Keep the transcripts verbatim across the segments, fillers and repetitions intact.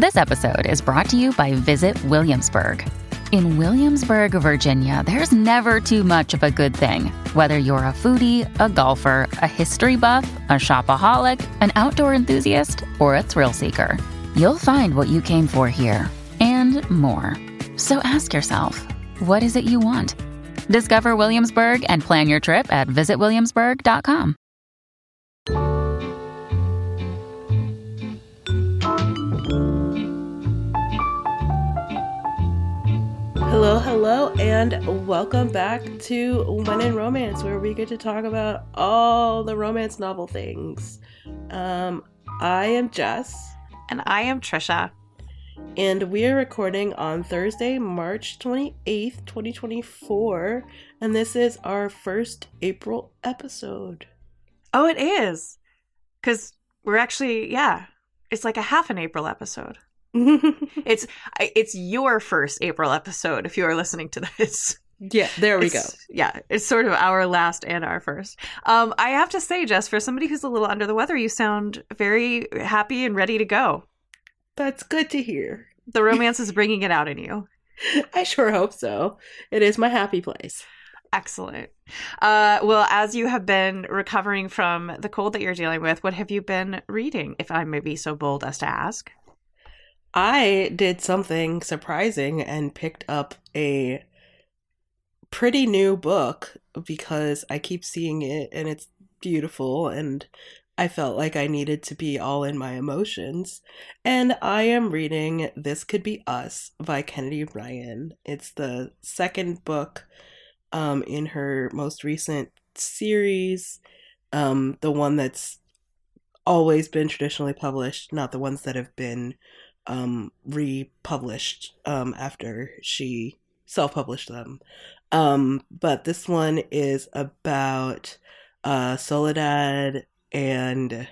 This episode is brought to you by Visit Williamsburg. In Williamsburg, Virginia, there's never too much of a good thing. Whether you're a foodie, a golfer, a history buff, a shopaholic, an outdoor enthusiast, or a thrill seeker, you'll find what you came for here and more. So ask yourself, what is it you want? Discover Williamsburg and plan your trip at visit williamsburg dot com. Hello, hello, and welcome back to When in Romance, where we get to talk about all the romance novel things. Um, I am Jess. And I am Trisha. And we are recording on Thursday, March twenty-eighth, twenty twenty-four. And this is our first April episode. Oh, it is. Because we're actually, yeah, it's like a half an April episode. it's it's your first April episode if you are listening to this. Yeah, there we it's, go. Yeah, it's sort of our last and our first. Um, I have to say, Jess, for somebody who's a little under the weather, you sound very happy and ready to go. That's good to hear. The romance is bringing it out in you. I sure hope so. It is my happy place. Excellent. Uh, well, as you have been recovering from the cold that you're dealing with, what have you been reading, if I may be so bold as to ask? I did something surprising and picked up a pretty new book because I keep seeing it and it's beautiful and I felt like I needed to be all in my emotions. And I am reading This Could Be Us by Kennedy Ryan. It's the second book um, in her most recent series, um, the one that's always been traditionally published, not the ones that have been um republished um after she self-published them. Um but this one is about uh Soledad and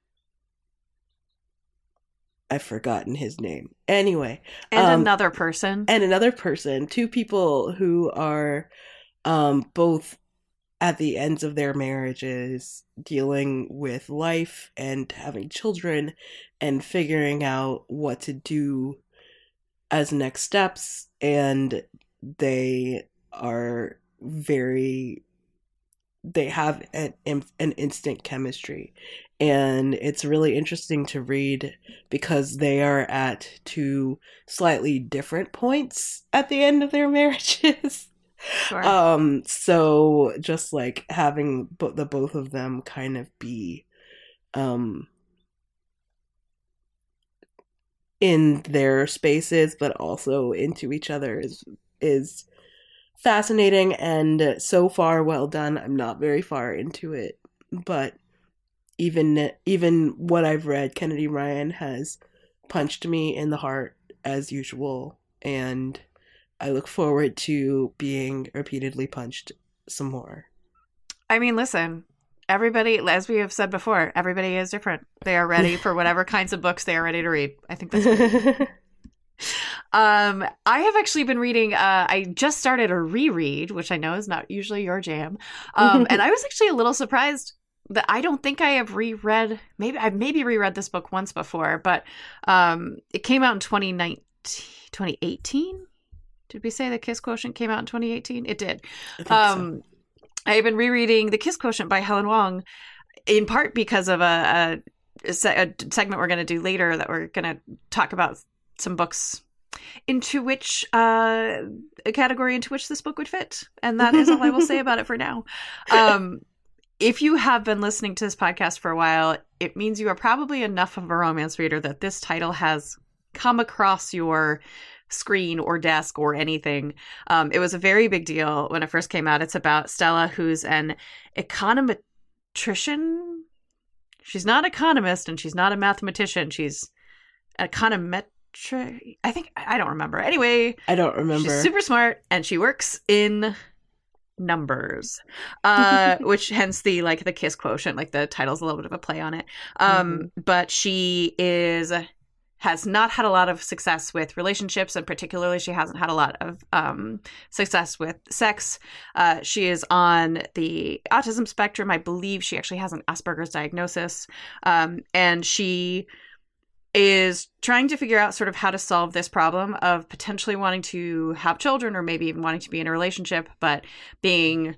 I've forgotten his name. Anyway. And um, another person. And another person. Two people who are um both at the ends of their marriages, dealing with life and having children and figuring out what to do as next steps. And they are very, they have an, an instant chemistry. And it's really interesting to read because they are at two slightly different points at the end of their marriages. Sure. Um, so just like having bo- the both of them kind of be um, in their spaces, but also into each other is is fascinating and so far well done. I'm not very far into it, but even even what I've read, Kennedy Ryan has punched me in the heart as usual, and I look forward to being repeatedly punched some more. I mean, listen, everybody, as we have said before, everybody is different. They are ready for whatever kinds of books they are ready to read. I think that's great. um, I have actually been reading, uh, I just started a reread, which I know is not usually your jam. Um, and I was actually a little surprised that I don't think I have reread, maybe I've maybe reread this book once before, but um, it came out in twenty nineteen, twenty eighteen? Did we say The Kiss Quotient came out in twenty eighteen? It did. I think Um, so. I have been rereading The Kiss Quotient by Helen Wong, in part because of a, a, a segment we're going to do later that we're going to talk about some books into which, uh, a category into which this book would fit. And that is all I will say about it for now. Um, if you have been listening to this podcast for a while, it means you are probably enough of a romance reader that this title has come across your screen or desk or anything. Um, it was a very big deal when it first came out. It's about Stella, who's an econometrician. She's not an economist and she's not a mathematician. She's an econometric. I think, I don't remember. Anyway, I don't remember. She's super smart and she works in numbers, uh, which hence the like the Kiss Quotient, like the title's a little bit of a play on it. Um, mm-hmm. But she is has not had a lot of success with relationships, and particularly she hasn't had a lot of um, success with sex. Uh, she is on the autism spectrum. I believe she actually has an Asperger's diagnosis, um, and she is trying to figure out sort of how to solve this problem of potentially wanting to have children or maybe even wanting to be in a relationship, but being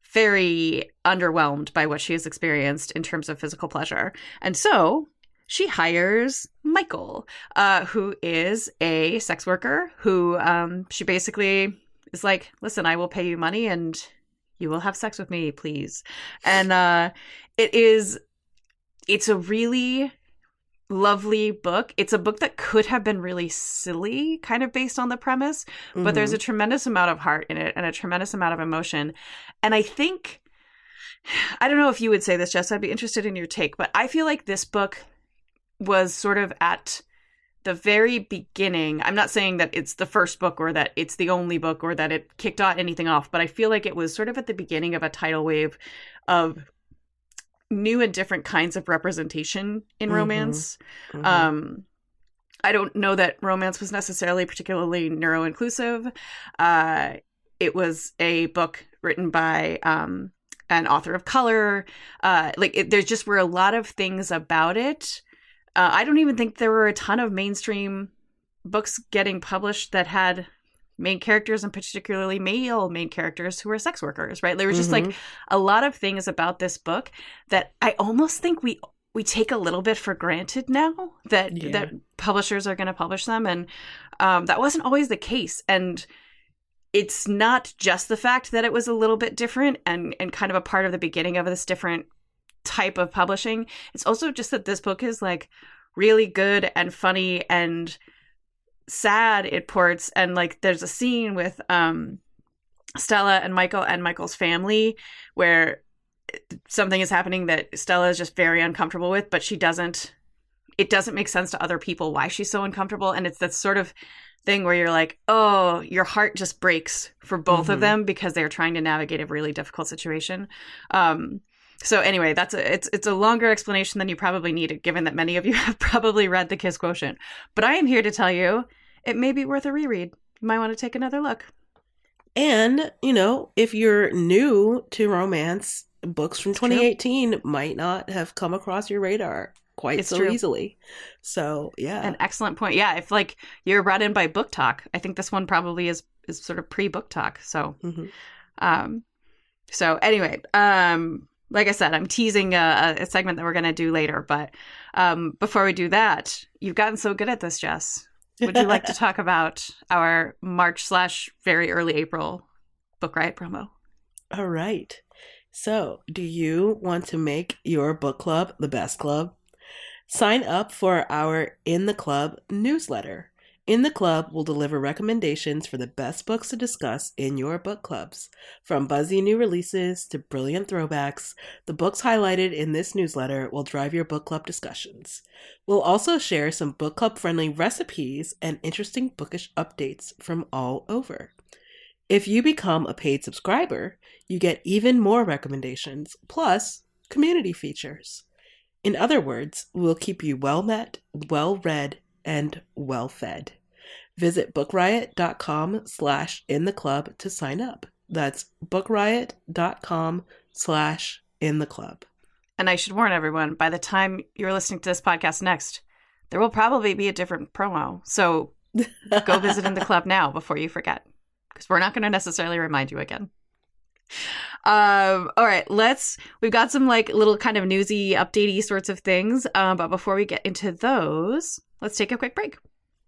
very underwhelmed by what she has experienced in terms of physical pleasure. And so she hires Michael, uh, who is a sex worker who um, she basically is like, listen, I will pay you money and you will have sex with me, please. And uh, it is, it's a really lovely book. It's a book that could have been really silly, kind of based on the premise, but mm-hmm. there's a tremendous amount of heart in it and a tremendous amount of emotion. And I think, I don't know if you would say this, Jess, I'd be interested in your take, but I feel like this book was sort of at the very beginning. I'm not saying that it's the first book or that it's the only book or that it kicked out anything off, but I feel like it was sort of at the beginning of a tidal wave of new and different kinds of representation in mm-hmm. romance. Mm-hmm. Um, I don't know that romance was necessarily particularly neuro-inclusive. Uh, it was a book written by um, an author of color. Uh, like it, there just were a lot of things about it. Uh, I don't even think there were a ton of mainstream books getting published that had main characters, and particularly male main characters who were sex workers, right? There was just mm-hmm. like a lot of things about this book that I almost think we we take a little bit for granted now that yeah. that publishers are going to publish them. And um, that wasn't always the case. And it's not just the fact that it was a little bit different and, and kind of a part of the beginning of this different type of publishing. It's also just that this book is like really good and funny and sad at ports. And like there's a scene with um Stella and Michael and Michael's family where something is happening that Stella is just very uncomfortable with, but she doesn't it doesn't make sense to other people why she's so uncomfortable. And it's that sort of thing where you're like, oh, your heart just breaks for both mm-hmm. of them because they're trying to navigate a really difficult situation. Um So anyway, that's a, it's it's a longer explanation than you probably needed, given that many of you have probably read The Kiss Quotient. But I am here to tell you it may be worth a reread. You might want to take another look. And, you know, if you're new to romance, books from twenty eighteen true. Might not have come across your radar quite it's so true. Easily. So, yeah. An excellent point. Yeah, if like you're brought in by Book Talk, I think this one probably is is sort of pre-Book Talk. So, mm-hmm. um, so anyway, um. Like I said, I'm teasing a, a segment that we're going to do later. But um, before we do that, you've gotten so good at this, Jess. Would you like to talk about our March slash very early April Book Riot promo? All right. So do you want to make your book club the best club? Sign up for our In the Club newsletter. In the Club will deliver recommendations for the best books to discuss in your book clubs. From buzzy new releases to brilliant throwbacks, the books highlighted in this newsletter will drive your book club discussions. We'll also share some book club-friendly recipes and interesting bookish updates from all over. If you become a paid subscriber, you get even more recommendations, plus community features. In other words, we'll keep you well-met, well-read, and well-fed. Visit bookriot.com slash in the club to sign up. That's bookriot.com slash in the club. And I should warn everyone, by the time you're listening to this podcast next, there will probably be a different promo. So go visit In the Club now before you forget, because we're not going to necessarily remind you again. Um, all right, let's, we've got some like little kind of newsy, updatey sorts of things. Um, but before we get into those, let's take a quick break.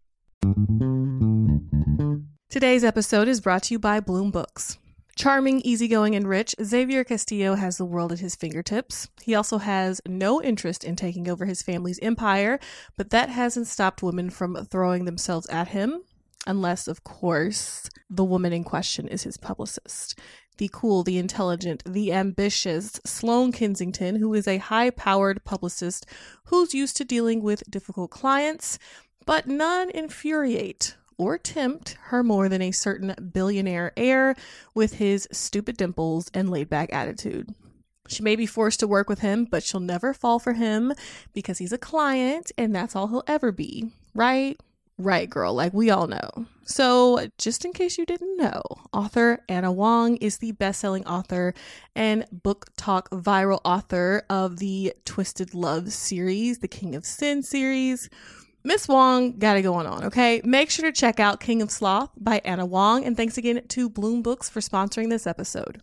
Today's episode is brought to you by Bloom Books. Charming, easygoing, and rich, Xavier Castillo has the world at his fingertips. He also has no interest in taking over his family's empire, but that hasn't stopped women from throwing themselves at him, unless, of course, the woman in question is his publicist. The cool, the intelligent, the ambitious Sloane Kensington, who is a high-powered publicist who's used to dealing with difficult clients, but none infuriate or tempt her more than a certain billionaire heir with his stupid dimples and laid-back attitude. She may be forced to work with him, but she'll never fall for him because he's a client and that's all he'll ever be, right? Right, girl, like we all know. So just in case you didn't know, author Anna Wong is the best-selling author and Book Talk viral author of the Twisted Love series, the King of Sin series, Miss Wong got it going on, okay? Make sure to check out King of Sloth by Anna Wong. And thanks again to Bloom Books for sponsoring this episode.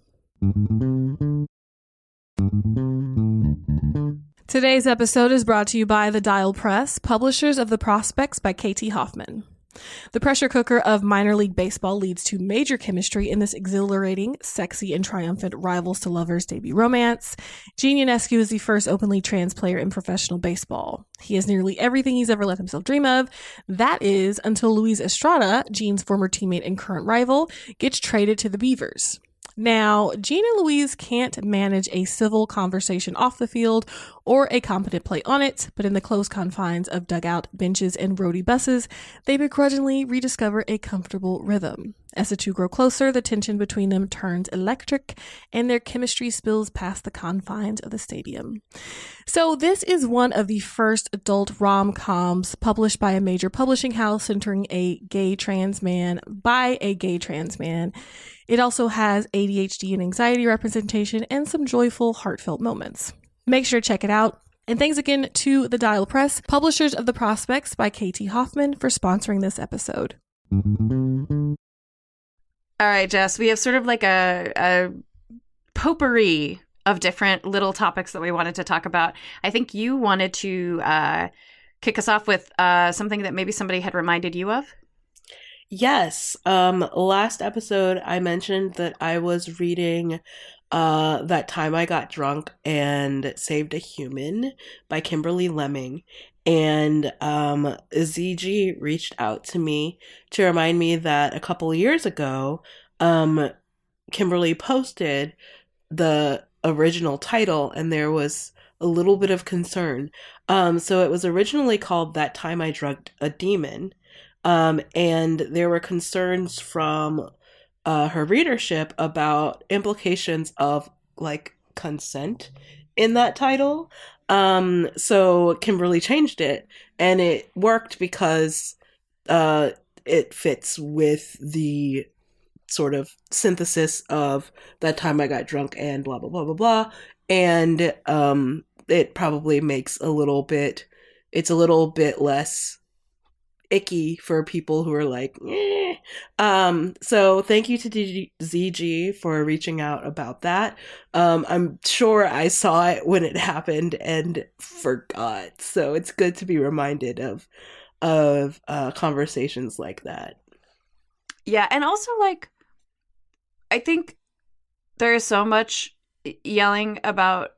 Today's episode is brought to you by The Dial Press, publishers of The Prospects by K T Hoffman. The pressure cooker of minor league baseball leads to major chemistry in this exhilarating, sexy, and triumphant rivals to lovers debut romance. Gene Ionescu is the first openly trans player in professional baseball. He has nearly everything he's ever let himself dream of. That is, until Luis Estrada, Gene's former teammate and current rival, gets traded to the Beavers. Now, Gene and Louise can't manage a civil conversation off the field or a competent play on it, but in the close confines of dugout benches and roadie buses, they begrudgingly rediscover a comfortable rhythm. As the two grow closer, the tension between them turns electric, and their chemistry spills past the confines of the stadium. So this is one of the first adult rom-coms published by a major publishing house centering a gay trans man by a gay trans man. It also has A D H D and anxiety representation and some joyful, heartfelt moments. Make sure to check it out. And thanks again to The Dial Press, publishers of The Prospects by K T Hoffman, for sponsoring this episode. All right, Jess, we have sort of like a, a potpourri of different little topics that we wanted to talk about. I think you wanted to uh, kick us off with uh, something that maybe somebody had reminded you of. Yes. Um, last episode, I mentioned that I was reading uh, That Time I Got Drunk and Saved a Human by Kimberly Lemming. And um, Z G reached out to me to remind me that a couple of years ago, um, Kimberly posted the original title, and there was a little bit of concern. Um, so it was originally called That Time I Drugged a Demon. Um, and there were concerns from uh, her readership about implications of like consent in that title. Um, so Kimberly changed it, and it worked because uh, it fits with the sort of synthesis of That Time I Got Drunk and blah, blah, blah, blah, blah. And um, it probably makes a little bit, it's a little bit less icky for people who are like, eh. Um, so thank you to D- Z G for reaching out about that. Um, I'm sure I saw it when it happened and forgot. So it's good to be reminded of, of uh, conversations like that. Yeah. And also, like, I think there is so much yelling about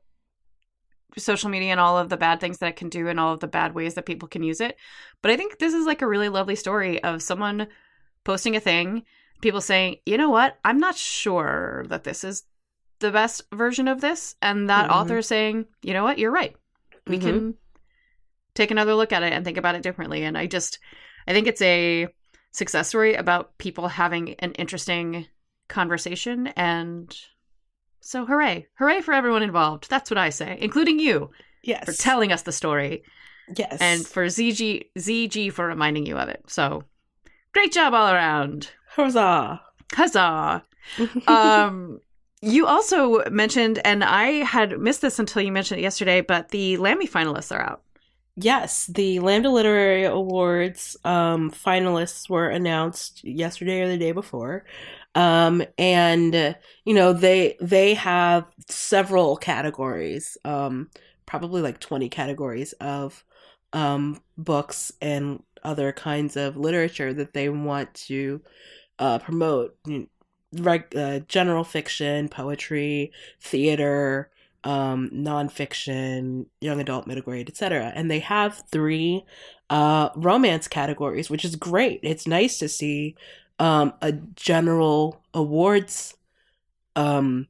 social media and all of the bad things that it can do and all of the bad ways that people can use it. But I think this is like a really lovely story of someone posting a thing, people saying, you know what, I'm not sure that this is the best version of this. And that mm-hmm. author saying, you know what, you're right. We mm-hmm. can take another look at it and think about it differently. And I just, I think it's a success story about people having an interesting conversation. And so hooray. Hooray for everyone involved. That's what I say, including you. Yes. For telling us the story. Yes. And for Z G, Z G for reminding you of it. So great job all around. Huzzah. Huzzah. um, you also mentioned, and I had missed this until you mentioned it yesterday, but the Lammy finalists are out. Yes, the Lambda Literary Awards um, finalists were announced yesterday or the day before. Um, and, uh, you know, they they have several categories, um, probably like twenty categories of um, books and other kinds of literature that they want to uh, promote. You know, reg- uh, general fiction, poetry, theater, um, nonfiction, young adult, middle grade, et cetera. And they have three uh, romance categories, which is great. It's nice to see Um, a general awards um,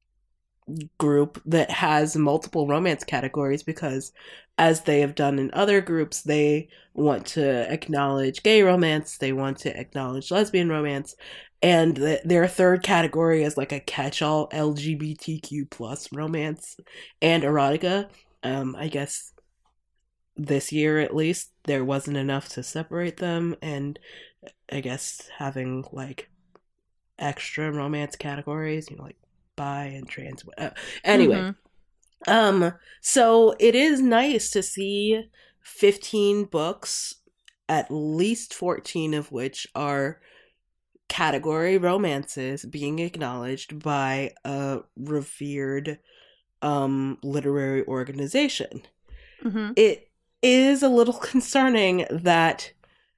group that has multiple romance categories, because as they have done in other groups, they want to acknowledge gay romance, they want to acknowledge lesbian romance, and the, their third category is like a catch-all L G B T Q plus romance and erotica. Um, I guess this year at least there wasn't enough to separate them, and I guess having like extra romance categories, you know, like bi and trans. Uh, anyway, mm-hmm. um, so it is nice to see fifteen books at least fourteen of which are category romances being acknowledged by a revered um, literary organization. Mm-hmm. It is a little concerning that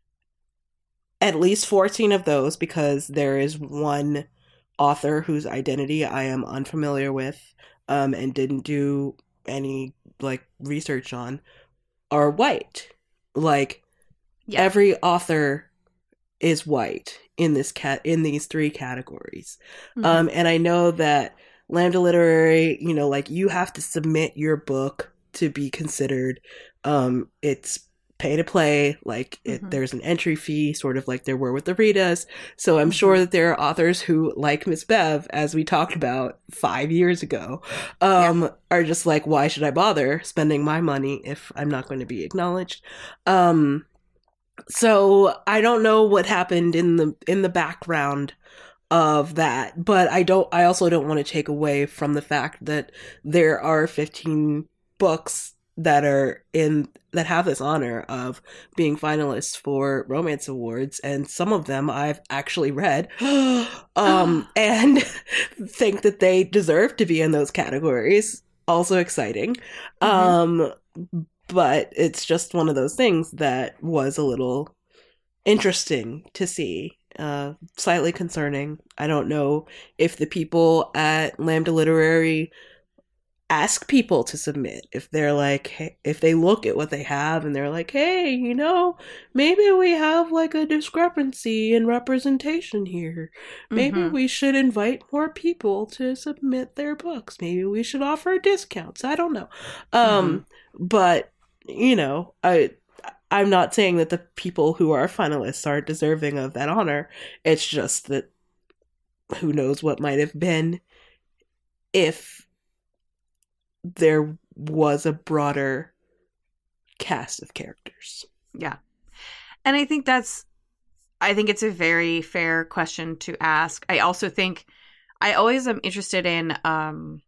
at least fourteen of those, because there is one author whose identity I am unfamiliar with um, and didn't do any like research on, are white. Like Yeah. every author is white in this cat in these three categories. Mm-hmm. Um, and I know that Lambda Literary, you know, like you have to submit your book to be considered. Um, it's pay to play, like it, Mhm. there's an entry fee, sort of like there were with the Ritas. So I'm Mhm. sure that there are authors who, like Miss Bev, as we talked about five years ago, um, are just like, why should I bother spending my money if I'm not going to be acknowledged? Um, so I don't know what happened in the in the background of that, but I don't. I also don't want to take away from the fact that there are fifteen books that are in that have this honor of being finalists for romance awards, and some of them I've actually read, um, and think that they deserve to be in those categories. Also exciting, Mhm. um, but it's just one of those things that was a little interesting to see. Uh, slightly concerning. I don't know if the people at Lambda Literary ask people to submit, if they're like, hey, if they look at what they have and they're like, hey, you know, maybe we have like a discrepancy in representation here. Maybe Mhm. we should invite more people to submit their books. Maybe we should offer discounts. I don't know. Um, but you know, I I'm not saying that the people who are finalists are deserving of that honor. It's just that who knows what might have been if there was a broader cast of characters. Yeah. And I think that's, I think it's a very fair question to ask. I also think, I always am interested in um,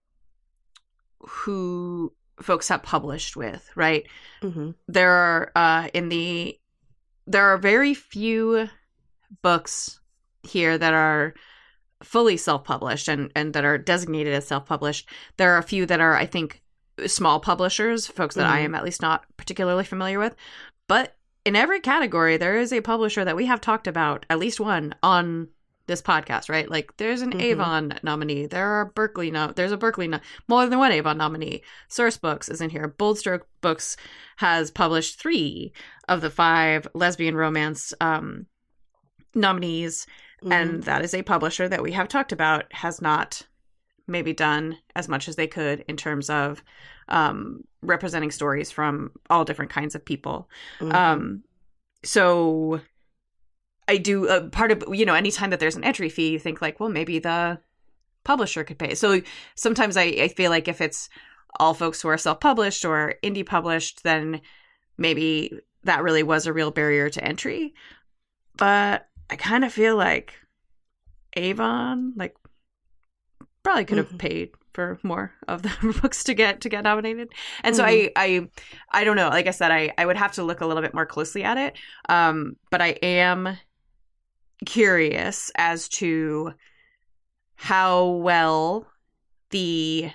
who folks have published with, right? Mm-hmm. There are, uh, in the, there are very few books here that are fully self-published and, and that are designated as self-published. There are a few that are, I think, small publishers, folks that Mhm. I am at least not particularly familiar with. But in every category, there is a publisher that we have talked about, at least one, on this podcast, right? Like there's an Mhm. Avon nominee. There are Berkeley, no, there's a Berkeley, no, more than one Avon nominee. Source Books is in here. Bold Stroke Books has published three of the five lesbian romance um, nominees. Mhm. And that is a publisher that we have talked about has not maybe done as much as they could in terms of um, representing stories from all different kinds of people. Mhm. Um, so I do uh, part of, you know, anytime that there's an entry fee, you think like, well, maybe the publisher could pay. So sometimes I, I feel like if it's all folks who are self-published or indie published, then maybe that really was a real barrier to entry. But I kind of feel like Avon, like, probably could have Mhm. paid for more of the books to get to get nominated. And so Mhm. I, I I don't know. Like I said, I, I would have to look a little bit more closely at it. Um, but I am curious as to how well the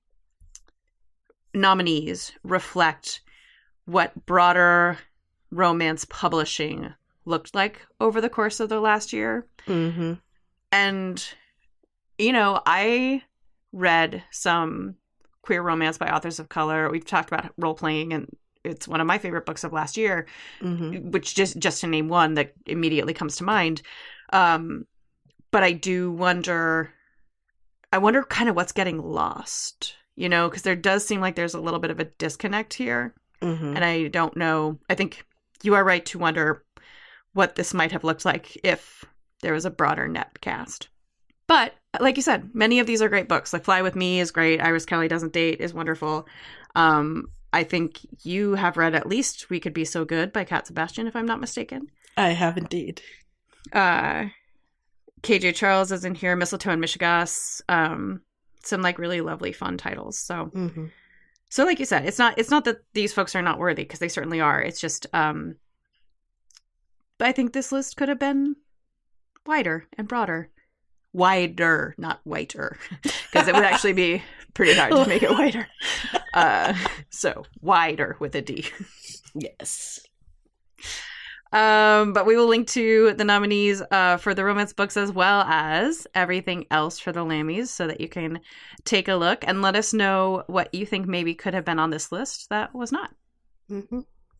nominees reflect what broader romance publishing looked like over the course of the last year. Mhm. And, you know, I read some queer romance by authors of color. We've talked about role playing, and it's one of my favorite books of last year, Mhm. which just, just to name one that immediately comes to mind. Um, but I do wonder, I wonder kind of what's getting lost, you know, because there does seem like there's a little bit of a disconnect here. Mhm. And I don't know. I think you are right to wonder what this might have looked like if there was a broader net cast. But like you said, many of these are great books. Like Fly With Me is great. Iris Kelly Doesn't Date is wonderful. Um, I think you have read at least We Could Be So Good by Cat Sebastian, if I'm not mistaken. I have indeed. Uh, K J Charles is in here. Mistletoe and Michigas. Um, some like really lovely, fun titles. So, Mhm. so like you said, it's not it's not that these folks are not worthy, because they certainly are. It's just um, I think this list could have been wider and broader. Wider, not whiter, because it would actually be pretty hard to make it wider. Uh, so wider with a D. Yes. Um, but we will link to the nominees uh, for the romance books as well as everything else for the Lammies so that you can take a look and let us know what you think maybe could have been on this list that was not. Mm-hmm.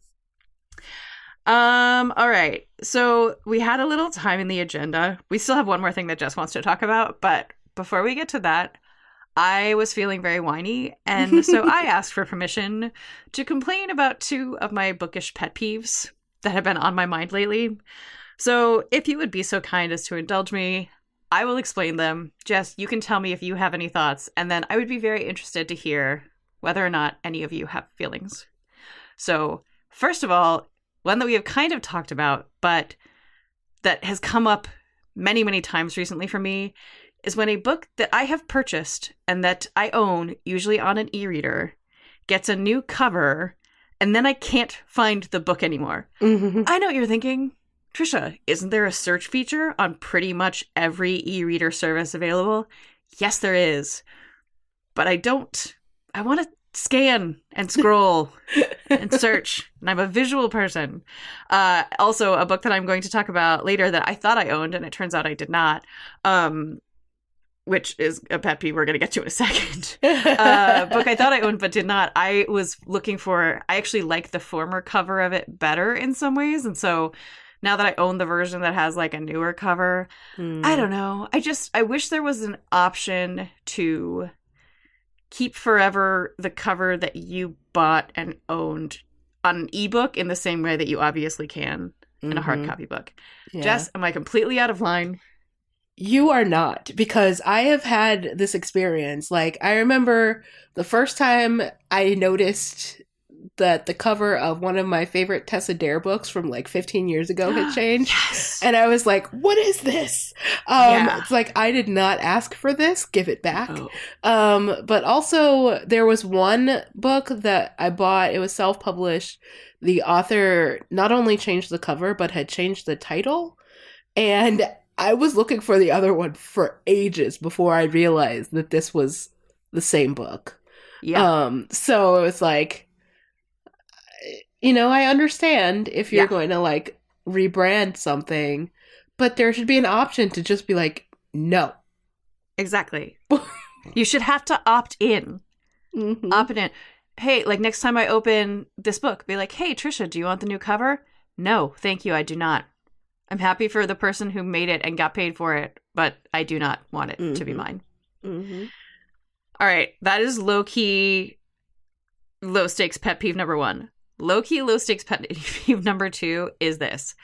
Um, all right. So we had a little time in the agenda. We still have one more thing that Jess wants to talk about, but before we get to that, I was feeling very whiny, and so I asked for permission to complain about two of my bookish pet peeves that have been on my mind lately. So if you would be so kind as to indulge me, I will explain them. Jess, you can tell me if you have any thoughts, and then I would be very interested to hear whether or not any of you have feelings. So first of all, one that we have kind of talked about, but that has come up many, many times recently for me, is when a book that I have purchased and that I own, usually on an e-reader, gets a new cover, and then I can't find the book anymore. Mm-hmm. I know what you're thinking. Trisha, isn't there a search feature on pretty much every e-reader service available? Yes, there is. But I don't. I want to scan and scroll and search, and I'm a visual person. Uh, also, a book that I'm going to talk about later that I thought I owned, and it turns out I did not, um, which is a pet peeve we're going to get to in a second. uh, book I thought I owned but did not. I was looking for, I actually like the former cover of it better in some ways, and so now that I own the version that has like a newer cover, Mm. I don't know. I just, I wish there was an option to keep forever the cover that you bought and owned on an ebook in the same way that you obviously can in a hard Mhm. copy book. Yeah. Jess, am I completely out of line? You are not, because I have had this experience. Like, I remember the first time I noticed that the cover of one of my favorite Tessa Dare books from like fifteen years ago had changed. Yes. And I was like, what is this? Um, Yeah. It's like, I did not ask for this. Give it back. Oh. Um, but also, there was one book that I bought. It was self-published. The author not only changed the cover, but had changed the title. And I was looking for the other one for ages before I realized that this was the same book. Yeah. Um, so it was like, you know, I understand if you're Yeah. going to like rebrand something, but there should be an option to just be like, no. Exactly. You should have to opt in. Mhm. Opt in. Hey, like next time I open this book, be like, hey, Trisha, do you want the new cover? No, thank you. I do not. I'm happy for the person who made it and got paid for it, but I do not want it to be Mhm. mine. Mhm. All right. That is low key, low stakes pet peeve number one. Low key, low stakes pet peeve number two is this.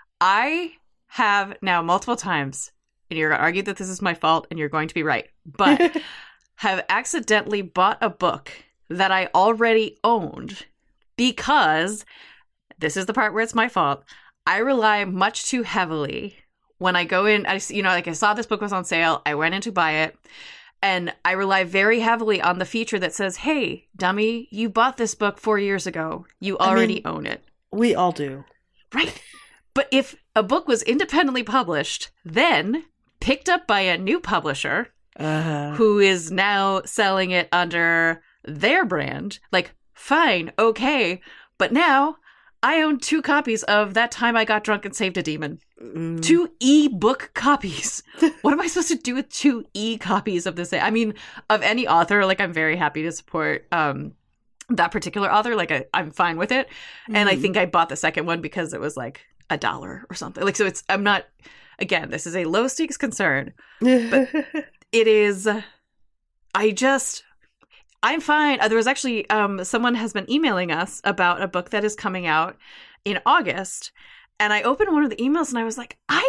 I have now multiple times, and you're going to argue that this is my fault, and you're going to be right, but have accidentally bought a book that I already owned because, this is the part where it's my fault, I rely much too heavily when I go in, I, you know, like I saw this book was on sale, I went in to buy it, and I rely very heavily on the feature that says, hey, dummy, you bought this book four years ago. You I already mean- own it. We all do. Right. But if a book was independently published, then picked up by a new publisher Uh, who is now selling it under their brand, like, fine, okay, but now I own two copies of That Time I Got Drunk and Saved a Demon. mm. Two e-book copies. What am I supposed to do with two e-copies of this? I mean, of any author, like, I'm very happy to support um, that particular author. Like, I, I'm fine with it. And I Mhm. think I bought the second one because it was, like, a dollar or something. Like, so it's, I'm not, again, this is a low-stakes concern. But it is, I just, I'm fine. Uh, There was actually, um, someone has been emailing us about a book that is coming out in August. And I opened one of the emails and I was like, I,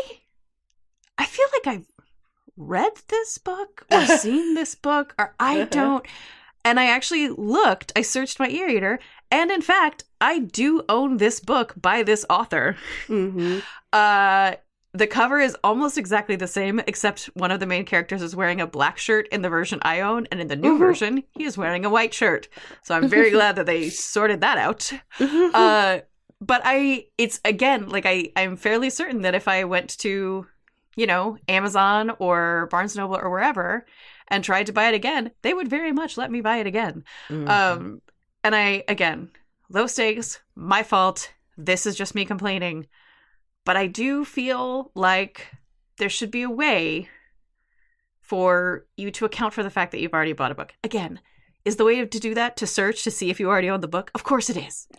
I feel like I've read this book or seen this book or I don't. And I actually looked, I searched my e-reader, and in fact, I do own this book by this author. Mhm. Uh, the cover is almost exactly the same, except one of the main characters is wearing a black shirt in the version I own, and in the new Mhm. version, he is wearing a white shirt. So I'm very glad that they sorted that out. Uh, but I, it's again, like I, I'm fairly certain that if I went to, you know, Amazon or Barnes and Noble or wherever and tried to buy it again, they would very much let me buy it again. Mm-hmm. Um, and I, again, low stakes, my fault. This is just me complaining. But I do feel like there should be a way for you to account for the fact that you've already bought a book. Again, is the way to do that to search to see if you already own the book? Of course it is.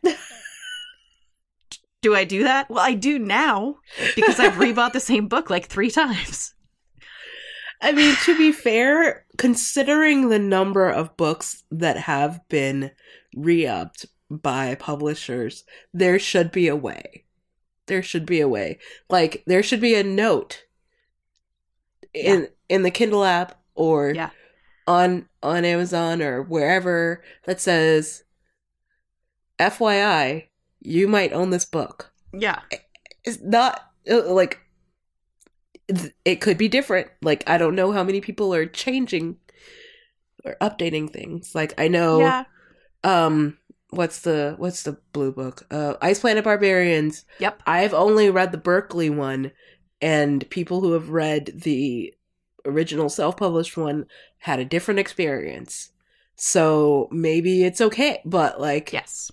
Do I do that? Well, I do now because I've rebought the same book like three times. I mean, to be fair, considering the number of books that have been re-upped by publishers, there should be a way. There should be a way. Like, there should be a note in yeah. in the Kindle app or yeah. on on Amazon or wherever that says, F Y I, you might own this book. Yeah. It's not, like, it could be different. Like, I don't know how many people are changing or updating things. Like, I know, yeah. um, what's the, what's the blue book? Uh, Ice Planet Barbarians. Yep. I've only read the Berkeley one, and people who have read the original self-published one had a different experience. So maybe it's okay. But, like, yes.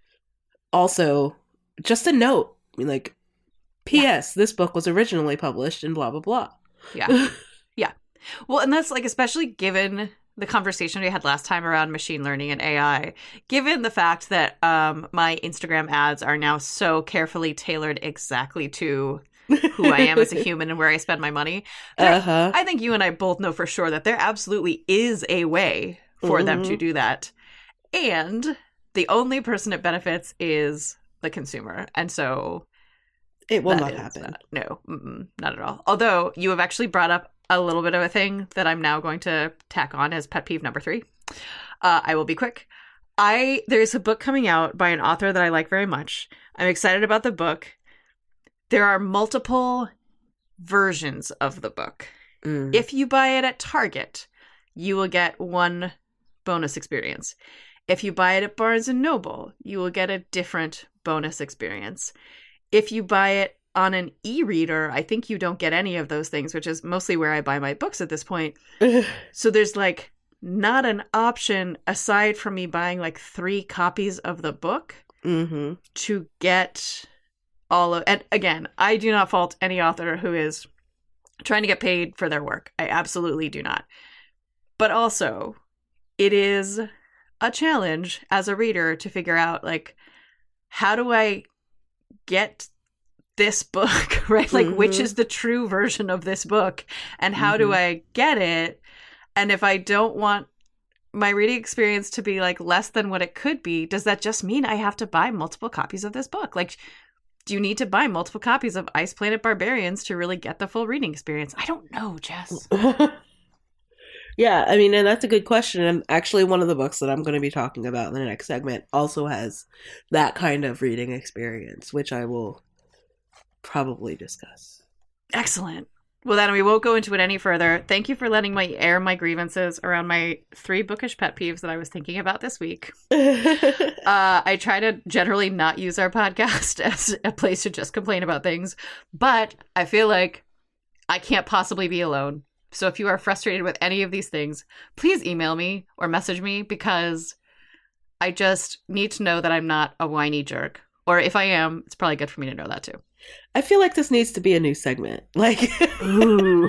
Also, just a note. I mean, like, P S Yeah. This book was originally published in blah, blah, blah. Yeah. Yeah. Well, and that's, like, especially given the conversation we had last time around machine learning and A I, given the fact that um, my Instagram ads are now so carefully tailored exactly to who I am as a human and where I spend my money. Uh-huh. I think you and I both know for sure that there absolutely is a way for mm-hmm. them to do that. And the only person it benefits is the consumer. And so it will not happen. Not, no, not at all. Although you have actually brought up a little bit of a thing that I'm now going to tack on as pet peeve number three. Uh, I will be quick. I there's a book coming out by an author that I like very much. I'm excited about the book. There are multiple versions of the book. Mm. If you buy it at Target, you will get one bonus experience. If you buy it at Barnes and Noble, you will get a different bonus experience. If you buy it on an e-reader, I think you don't get any of those things, which is mostly where I buy my books at this point. So there's like not an option aside from me buying like three copies of the book mm-hmm. to get all of, and again, I do not fault any author who is trying to get paid for their work. I absolutely do not. But also, it is a challenge as a reader to figure out, like, how do I get this book, right? Like, mm-hmm. which is the true version of this book, and how mm-hmm. do I get it? And if I don't want my reading experience to be like less than what it could be, does that just mean I have to buy multiple copies of this book? Like, do you need to buy multiple copies of Ice Planet Barbarians to really get the full reading experience? I don't know, Jess. Yeah, I mean, and that's a good question. And actually, one of the books that I'm going to be talking about in the next segment also has that kind of reading experience, which I will probably discuss. Excellent. Well, then we won't go into it any further. Thank you for letting me air my grievances around my three bookish pet peeves that I was thinking about this week. uh, I try to generally not use our podcast as a place to just complain about things, but I feel like I can't possibly be alone. So if you are frustrated with any of these things, please email me or message me, because I just need to know that I'm not a whiny jerk. Or if I am, it's probably good for me to know that too. I feel like this needs to be a new segment. Like, ooh.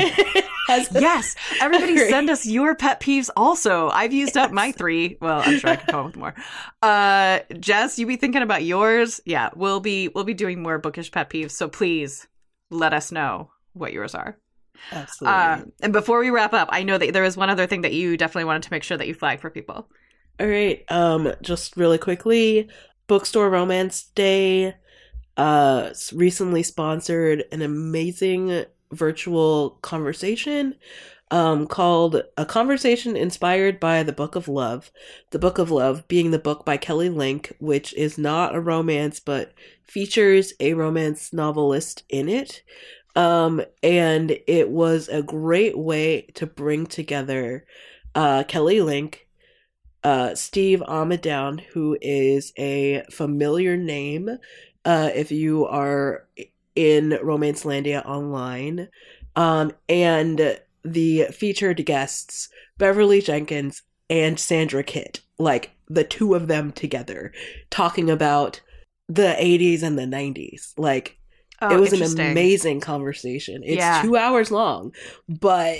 Yes, everybody send us your pet peeves also. I've used yes. up my three. Well, I'm sure I can come up with more. Uh, Jess, you be thinking about yours? Yeah, we'll be we'll be doing more bookish pet peeves. So please let us know what yours are. Absolutely. Uh, and before we wrap up, I know that there was one other thing that you definitely wanted to make sure that you flagged for people. All right. Um, just really quickly, Bookstore Romance Day uh, recently sponsored an amazing virtual conversation um, called A Conversation Inspired by the Book of Love. The Book of Love being the book by Kelly Link, which is not a romance, but features a romance novelist in it. Um, and it was a great way to bring together uh, Kelly Link, uh, Steve Amadown, who is a familiar name uh, if you are in Romancelandia online, um, and the featured guests, Beverly Jenkins and Sandra Kitt, like the two of them together, talking about the eighties and the nineties. Like, Oh, it was an interesting. amazing conversation. It's Yeah. two hours long, but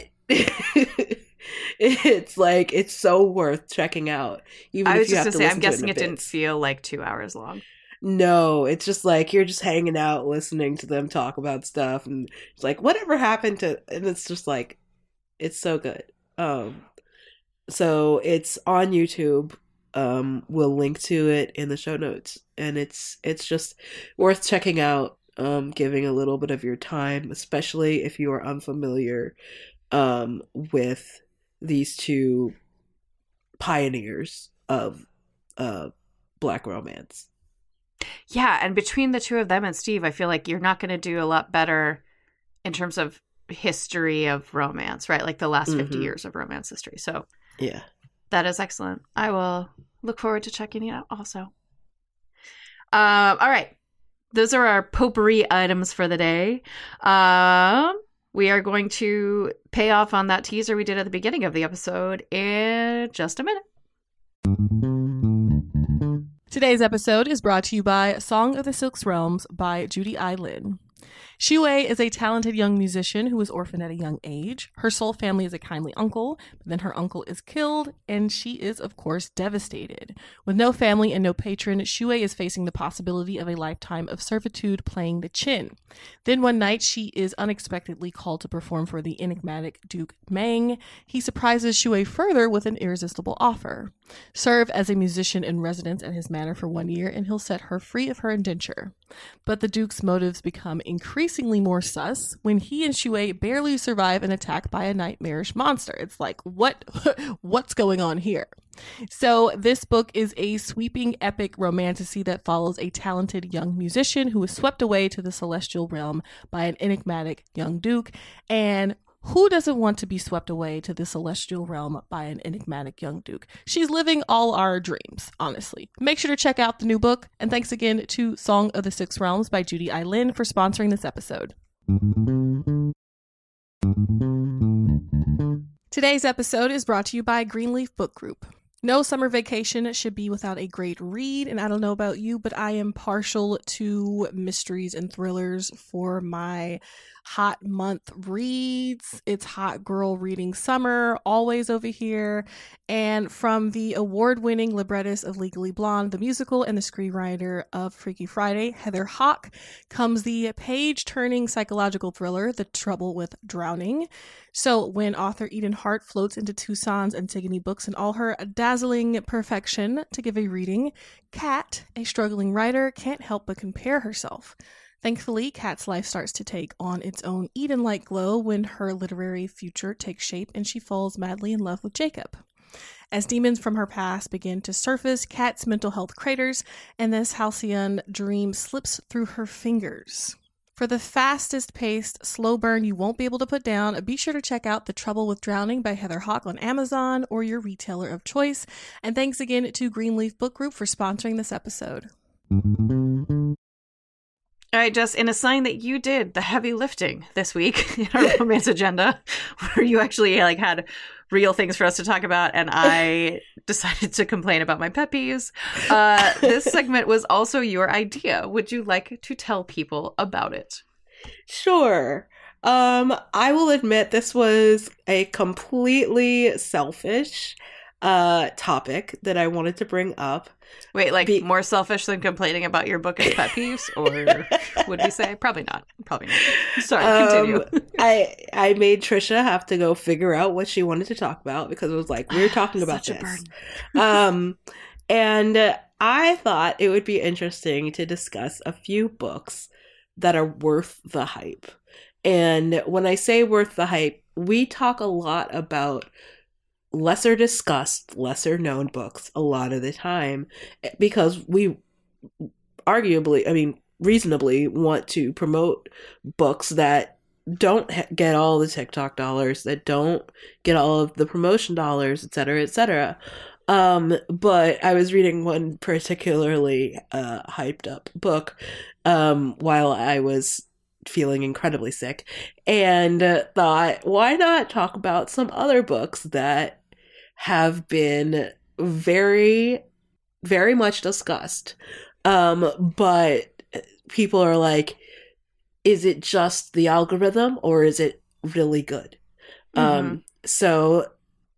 it's like, it's so worth checking out. Even I if was you just have gonna to say, I'm listen to guessing it, it in didn't bits. feel like two hours long. No, it's just like you're just hanging out, listening to them talk about stuff, and it's like, whatever happened to, and it's just like, it's so good. Um, so it's on YouTube. Um, we'll link to it in the show notes, and it's it's just worth checking out. Um, giving a little bit of your time, especially if you are unfamiliar um, with these two pioneers of uh, Black romance. Yeah, and between the two of them and Steve, I feel like you're not going to do a lot better in terms of history of romance, right? Like the last fifty Mhm. years of romance history. So Yeah. that is excellent. I will look forward to checking it out also. Um, all right. Those are our potpourri items for the day. Um, we are going to pay off on that teaser we did at the beginning of the episode in just a minute. Today's episode is brought to you by Song of the Silk's Realms by Judy I. Lin. Shue is a talented young musician who was orphaned at a young age. Her soul family is a kindly uncle, but then her uncle is killed, and she is, of course, devastated. With no family and no patron, Shue is facing the possibility of a lifetime of servitude playing the chin. Then one night, she is unexpectedly called to perform for the enigmatic Duke Mang. He surprises Shue further with an irresistible offer. Serve as a musician in residence at his manor for one year, and he'll set her free of her indenture. But the Duke's motives become increasingly more sus when he and Shue barely survive an attack by a nightmarish monster. It's like, what, what's going on here? So this book is a sweeping epic romantasy that follows a talented young musician who is swept away to the celestial realm by an enigmatic young duke. And who doesn't want to be swept away to the celestial realm by an enigmatic young duke? She's living all our dreams, honestly. Make sure to check out the new book. And thanks again to Song of the Six Realms by Judy I. Lin for sponsoring this episode. Today's episode is brought to you by Greenleaf Book Group. No summer vacation should be without a great read, and I don't know about you, but I am partial to mysteries and thrillers for my hot month reads. It's hot girl reading summer, always over here. And from the award-winning librettist of Legally Blonde, the musical, and the screenwriter of Freaky Friday, Heather Hawk, comes the page-turning psychological thriller, The Trouble with Drowning. So when author Eden Hart floats into Tucson's Antigone Books in all her dazzling perfection to give a reading, Kat, a struggling writer, can't help but compare herself. Thankfully, Kat's life starts to take on its own Eden-like glow when her literary future takes shape and she falls madly in love with Jacob. As demons from her past begin to surface, Kat's mental health craters, and this halcyon dream slips through her fingers. For the fastest-paced, slow burn you won't be able to put down, be sure to check out The Trouble with Drowning by Heather Hawk on Amazon or your retailer of choice. And thanks again to Greenleaf Book Group for sponsoring this episode. All right, Jess, in a sign that you did the heavy lifting this week in our romance agenda, where you actually like had real things for us to talk about, and I decided to complain about my pet peeves, uh, this segment was also your idea. Would you like to tell people about it? Sure. Um, I will admit this was a completely selfish uh topic that I wanted to bring up. Wait, like Be- more selfish than complaining about your book as pet peeves, or would we say probably not? Probably not. Sorry, continue. Um, I I made Trisha have to go figure out what she wanted to talk about because it was like we were talking about Such a this. burden. um, and I thought it would be interesting to discuss a few books that are worth the hype. And when I say worth the hype, we talk a lot about lesser discussed, lesser known books a lot of the time because we arguably, I mean, reasonably want to promote books that don't ha- get all the TikTok dollars, that don't get all of the promotion dollars, et cetera, et cetera. Um, but I was reading one particularly uh, hyped up book um, while I was feeling incredibly sick, and uh, thought, why not talk about some other books that have been very, very much discussed. Um, but people are like, is it just the algorithm or is it really good? Mm-hmm. Um, so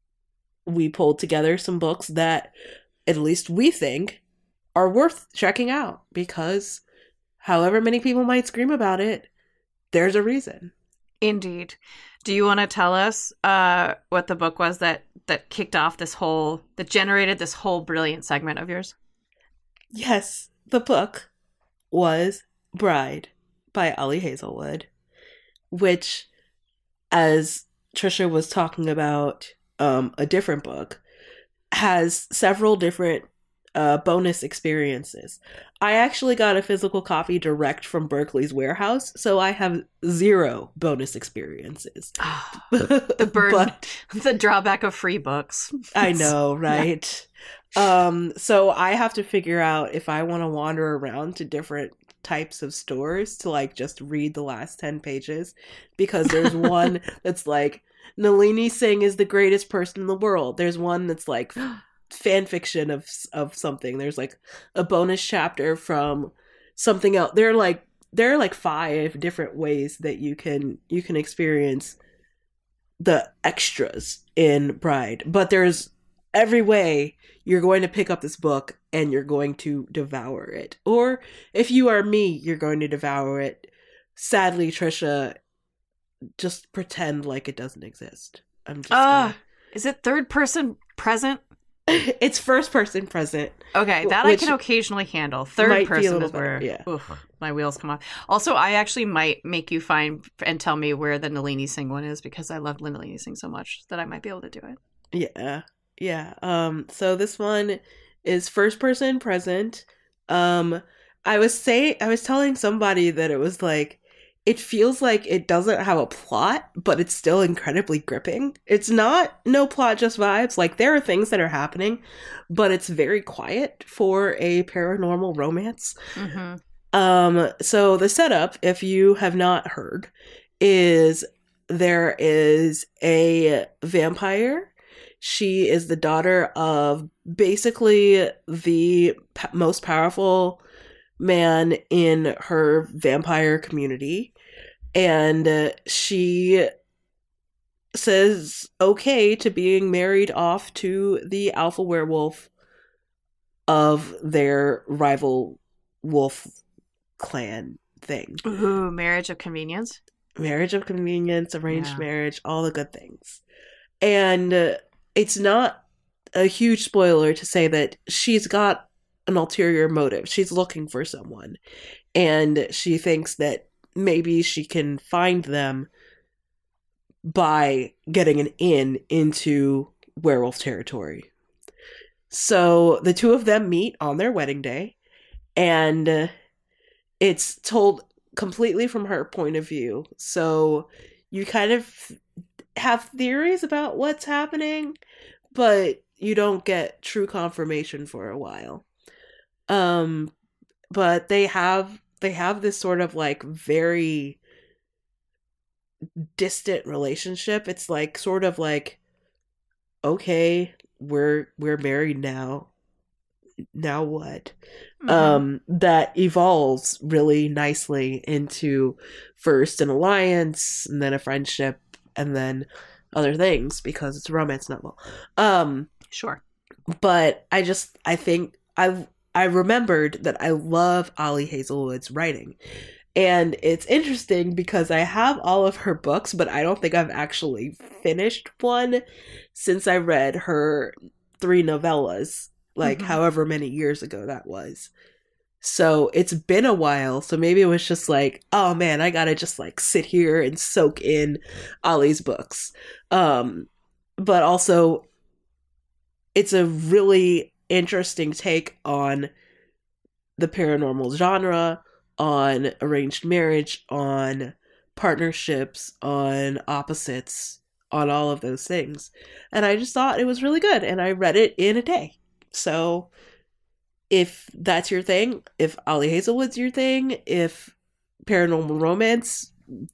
we pulled together some books that at least we think are worth checking out, because however many people might scream about it, there's a reason. Indeed. Do you want to tell us uh, what the book was that, that kicked off this whole, that generated this whole brilliant segment of yours? Yes. The book was Bride by Ali Hazelwood, which, as Trisha was talking about um, a different book, has several different uh, bonus experiences. I actually got a physical copy direct from Berkeley's warehouse, so I have zero bonus experiences. Oh, the burden, but, the drawback of free books. I know, right? Yeah. Um, so I have to figure out if I want to wander around to different types of stores to like just read the last ten pages, because there's one that's like, Nalini Singh is the greatest person in the world. There's one that's like fan fiction of of something. There's like a bonus chapter from something else. There are like there are like five different ways that you can you can experience the extras in Bride, but there's every way you're going to pick up this book and you're going to devour it. Or if you are me, you're going to devour it. Sadly, Trisha, just pretend like it doesn't exist. I'm just uh, gonna... Is it third person present? It's first person present. Okay, that I can occasionally handle. Third person is where yeah. oof, my wheels come off. Also, I actually might make you find and tell me where the Nalini Singh one is, because I love Nalini Singh so much that I might be able to do it. Yeah. Yeah. Um, so this one is first person present. Um, I was saying, I was telling somebody that it was like, it feels like it doesn't have a plot, but it's still incredibly gripping. It's not no plot, just vibes. Like, there are things that are happening, but it's very quiet for a paranormal romance. Mm-hmm. Um, so the setup, if you have not heard, is there is a vampire. She is the daughter of basically the p- most powerful man in her vampire community. And uh, she says okay to being married off to the alpha werewolf of their rival wolf clan thing. Ooh, marriage of convenience. Marriage of convenience, arranged yeah. marriage, all the good things. And uh, it's not a huge spoiler to say that she's got an ulterior motive. She's looking for someone, and she thinks that maybe she can find them by getting an in into werewolf territory. So the two of them meet on their wedding day, and uh, it's told completely from her point of view. So you kind of have theories about what's happening, but you don't get true confirmation for a while. Um, but they have they have this sort of like very distant relationship. It's like sort of like, okay, we're we're married now. Now what? Mm-hmm. Um, that evolves really nicely into first an alliance, and then a friendship, and then other things, because it's a romance novel. Um, sure. But I just I think I I remembered that I love Ali Hazelwood's writing. And it's interesting because I have all of her books, but I don't think I've actually finished one since I read her three novellas, like mm-hmm. however many years ago that was. So it's been a while. So maybe it was just like, oh man, I gotta just like sit here and soak in Ali's books. Um, but also, it's a really interesting take on the paranormal genre, on arranged marriage, on partnerships, on opposites, on all of those things. And I just thought it was really good, and I read it in a day. So if that's your thing, if Ollie Hazelwood's your thing, if paranormal romance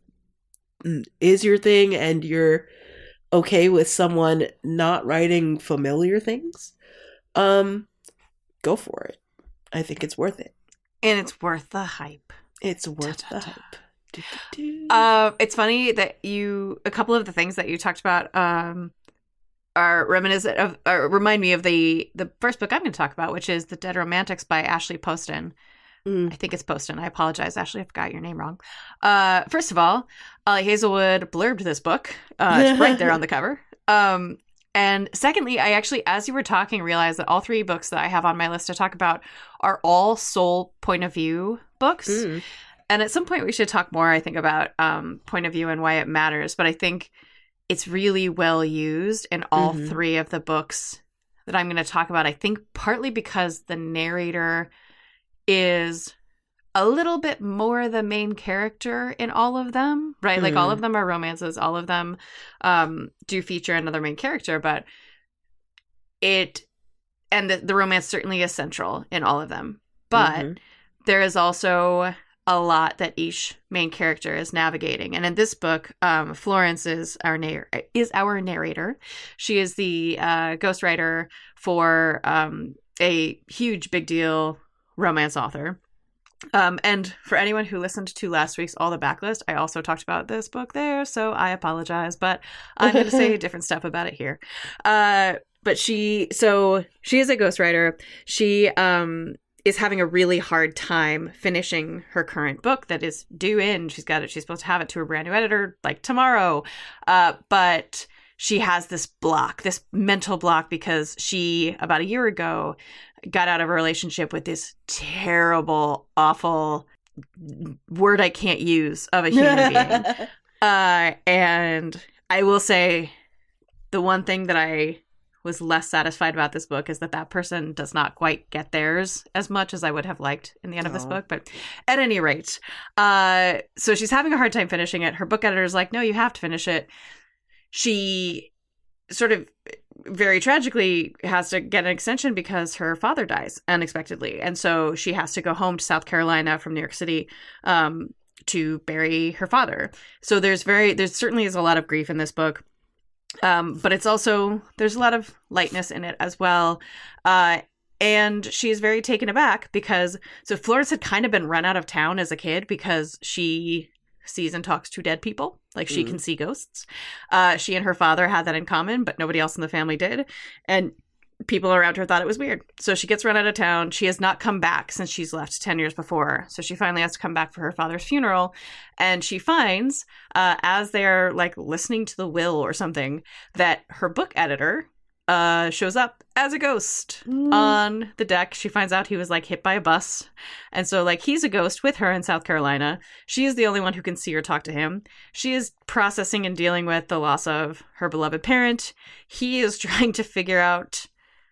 is your thing and you're okay with someone not writing familiar things, um, go for it. I think it's worth it. And it's worth the hype. It's worth Da, da, the da. hype. Do, do, do. Uh, it's funny that you, a couple of the things that you talked about um, are reminiscent of, or remind me of the, the first book I'm going to talk about, which is The Dead Romantics by Ashley Poston. Mm. I think it's Poston. I apologize, Ashley, I forgot your name wrong. Uh, first of all, Ollie Hazelwood blurbed this book. Uh, it's right there on the cover. Um, and secondly, I actually, as you were talking, realized that all three books that I have on my list to talk about are all sole point of view books. Mm. And at some point we should talk more, I think, about um, point of view and why it matters. But I think it's really well used in all Mm-hmm. three of the books that I'm going to talk about. I think partly because the narrator is a little bit more the main character in all of them, right? Mm. Like all of them are romances. All of them um, do feature another main character, but it, and the, the romance certainly is central in all of them. But mm-hmm. there is also a lot that each main character is navigating. And in this book, um, Florence is our, narr- is our narrator. She is the uh, ghostwriter for um, a huge big deal romance author. Um, and for anyone who listened to last week's All the Backlist, I also talked about this book there, so I apologize, but I'm going to say different stuff about it here. Uh, but she, so she is a ghostwriter. She um, is having a really hard time finishing her current book that is due in. She's got it. She's supposed to have it to a brand new editor like tomorrow. Uh, but she has this block, this mental block, because she, about a year ago, got out of a relationship with this terrible, awful word I can't use of a human being. Uh, and I will say the one thing that I was less satisfied about this book is that that person does not quite get theirs as much as I would have liked in the end of this book. But at any rate, uh, so she's having a hard time finishing it. Her book editor is like, no, you have to finish it. She sort of very tragically has to get an extension because her father dies unexpectedly. And so she has to go home to South Carolina from New York City um, to bury her father. So there's very, there's certainly is a lot of grief in this book. Um, but it's also, there's a lot of lightness in it as well. Uh, and she is very taken aback because, so Florence had kind of been run out of town as a kid because she sees and talks to dead people. Like she mm. can see ghosts. Uh, she and her father had that in common, but nobody else in the family did. And people around her thought it was weird. So she gets run out of town. She has not come back since she's left ten years before. So she finally has to come back for her father's funeral. And she finds, uh, as they're like listening to the will or something, that her book editor uh, shows up as a ghost mm. on the deck. She finds out he was like hit by a bus. And so like he's a ghost with her in South Carolina. She is the only one who can see or talk to him. She is processing and dealing with the loss of her beloved parent. He is trying to figure out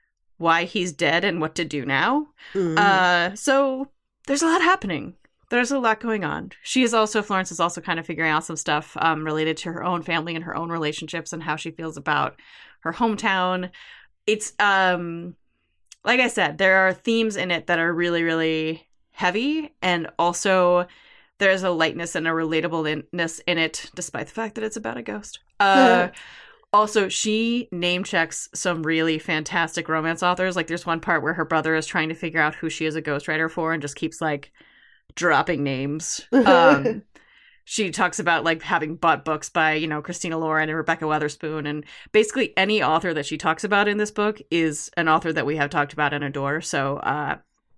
why he's dead and what to do now. Mm. Uh, so there's a lot happening. There's a lot going on. She is also, Florence is also kind of figuring out some stuff um, related to her own family and her own relationships and how she feels about her hometown. It's, um, like I said, there are themes in it that are really, really heavy. And also there's a lightness and a relatableness in it, despite the fact that it's about a ghost. Uh, also, she name checks some really fantastic romance authors. Like there's one part where her brother is trying to figure out who she is a ghostwriter for and just keeps like dropping names. Um, she talks about like having bought books by, you know, Christina Lauren and Rebecca Weatherspoon. And basically any author that she talks about in this book is an author that we have talked about and adore. So uh,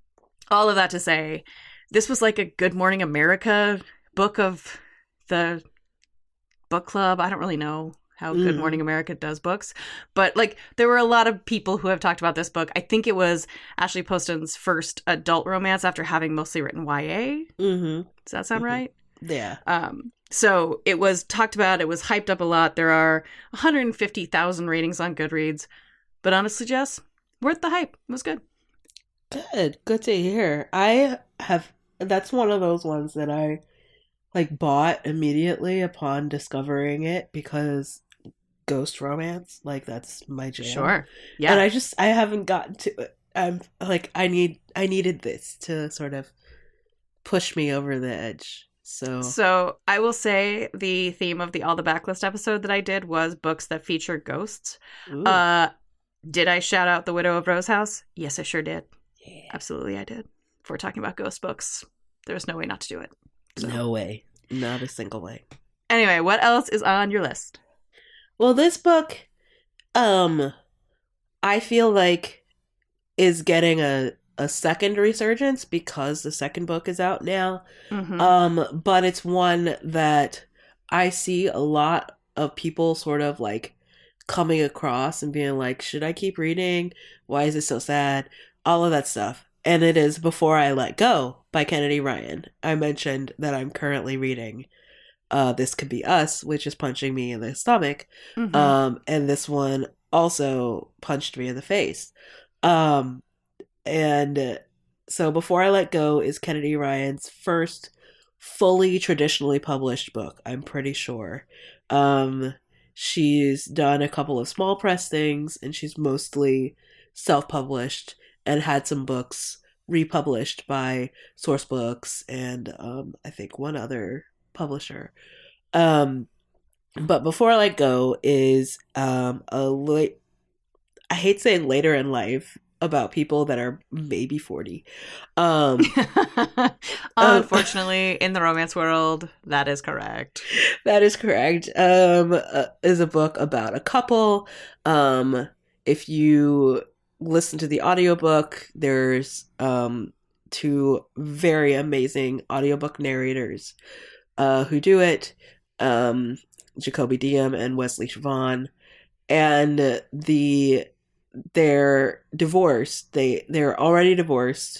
all of that to say, this was like a Good Morning America book of the book club. I don't really know how mm. Good Morning America does books. But like there were a lot of people who have talked about this book. I think it was Ashley Poston's first adult romance after having mostly written Y A. Mm-hmm. Does that sound mm-hmm. right? Yeah. Um, so it was talked about. It was hyped up a lot. There are one hundred fifty thousand ratings on Goodreads. But honestly, Jess, worth the hype. It was good. Good. Good to hear. I have, that's one of those ones that I like bought immediately upon discovering it because ghost romance. Like that's my jam. Sure. Yeah. And I just I haven't gotten to it. I'm like I need I needed this to sort of push me over the edge. So So I will say the theme of the All the Backlist episode that I did was books that feature ghosts. Ooh. Uh did I shout out The Widow of Rose House? Yes, I sure did. Yeah. Absolutely I did. If we're talking about ghost books, there's no way not to do it. So. No way. Not a single way. Anyway, what else is on your list? Well, this book um I feel like is getting a a second resurgence because the second book is out now. Mm-hmm. Um, but it's one that I see a lot of people sort of like coming across and being like, should I keep reading? Why is it so sad? All of that stuff. And it is Before I Let Go by Kennedy Ryan. I mentioned that I'm currently reading uh, This Could Be Us, which is punching me in the stomach. Mm-hmm. Um, and this one also punched me in the face. Um, and so Before I Let Go is Kennedy Ryan's first fully traditionally published book, I'm pretty sure. Um, she's done a couple of small press things, and she's mostly self-published and had some books republished by Source Books and um, I think one other publisher. Um, but Before I Let Go is um, a late, I hate saying later in life, about people that are maybe forty. Um, Unfortunately, in the romance world, that is correct. That is correct. Um, uh, is a book about a couple. Um, if you listen to the audiobook, there's um, two very amazing audiobook narrators uh, who do it. Um, Jacoby Diem and Wesley Siobhan. And the they're divorced. They they're already divorced,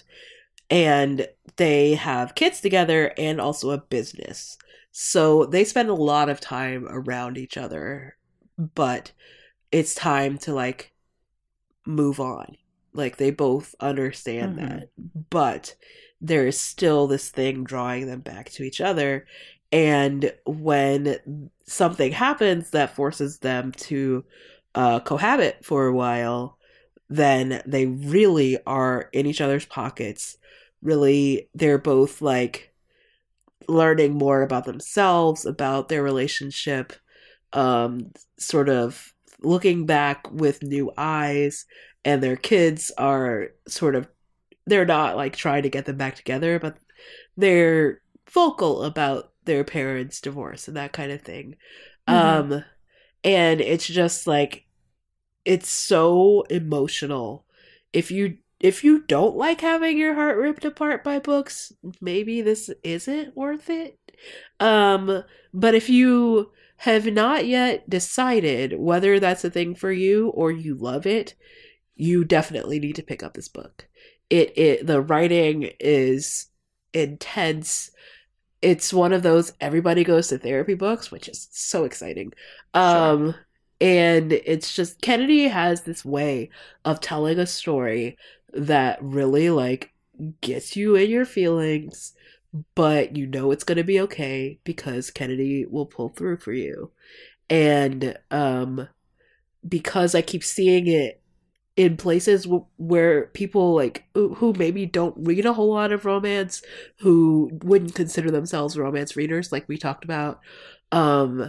and they have kids together and also a business. So they spend a lot of time around each other, but it's time to like move on. Like they both understand mm-hmm. that, but there's still this thing drawing them back to each other. And when something happens that forces them to Uh, cohabit for a while, then they really are in each other's pockets. Really, they're both like learning more about themselves, about their relationship, um, sort of looking back with new eyes, and their kids are sort of, they're not like trying to get them back together, but they're vocal about their parents' divorce and that kind of thing. Mm-hmm. Um, and it's just like, it's so emotional. If you if you don't like having your heart ripped apart by books, maybe this isn't worth it. Um, but if you have not yet decided whether that's a thing for you or you love it, you definitely need to pick up this book. It it the writing is intense. It's one of those everybody goes to therapy books, which is so exciting. Um sure. And it's just, Kennedy has this way of telling a story that really, like, gets you in your feelings, but you know it's going to be okay because Kennedy will pull through for you. And um, because I keep seeing it in places w- where people, like, who maybe don't read a whole lot of romance, who wouldn't consider themselves romance readers, like we talked about, um...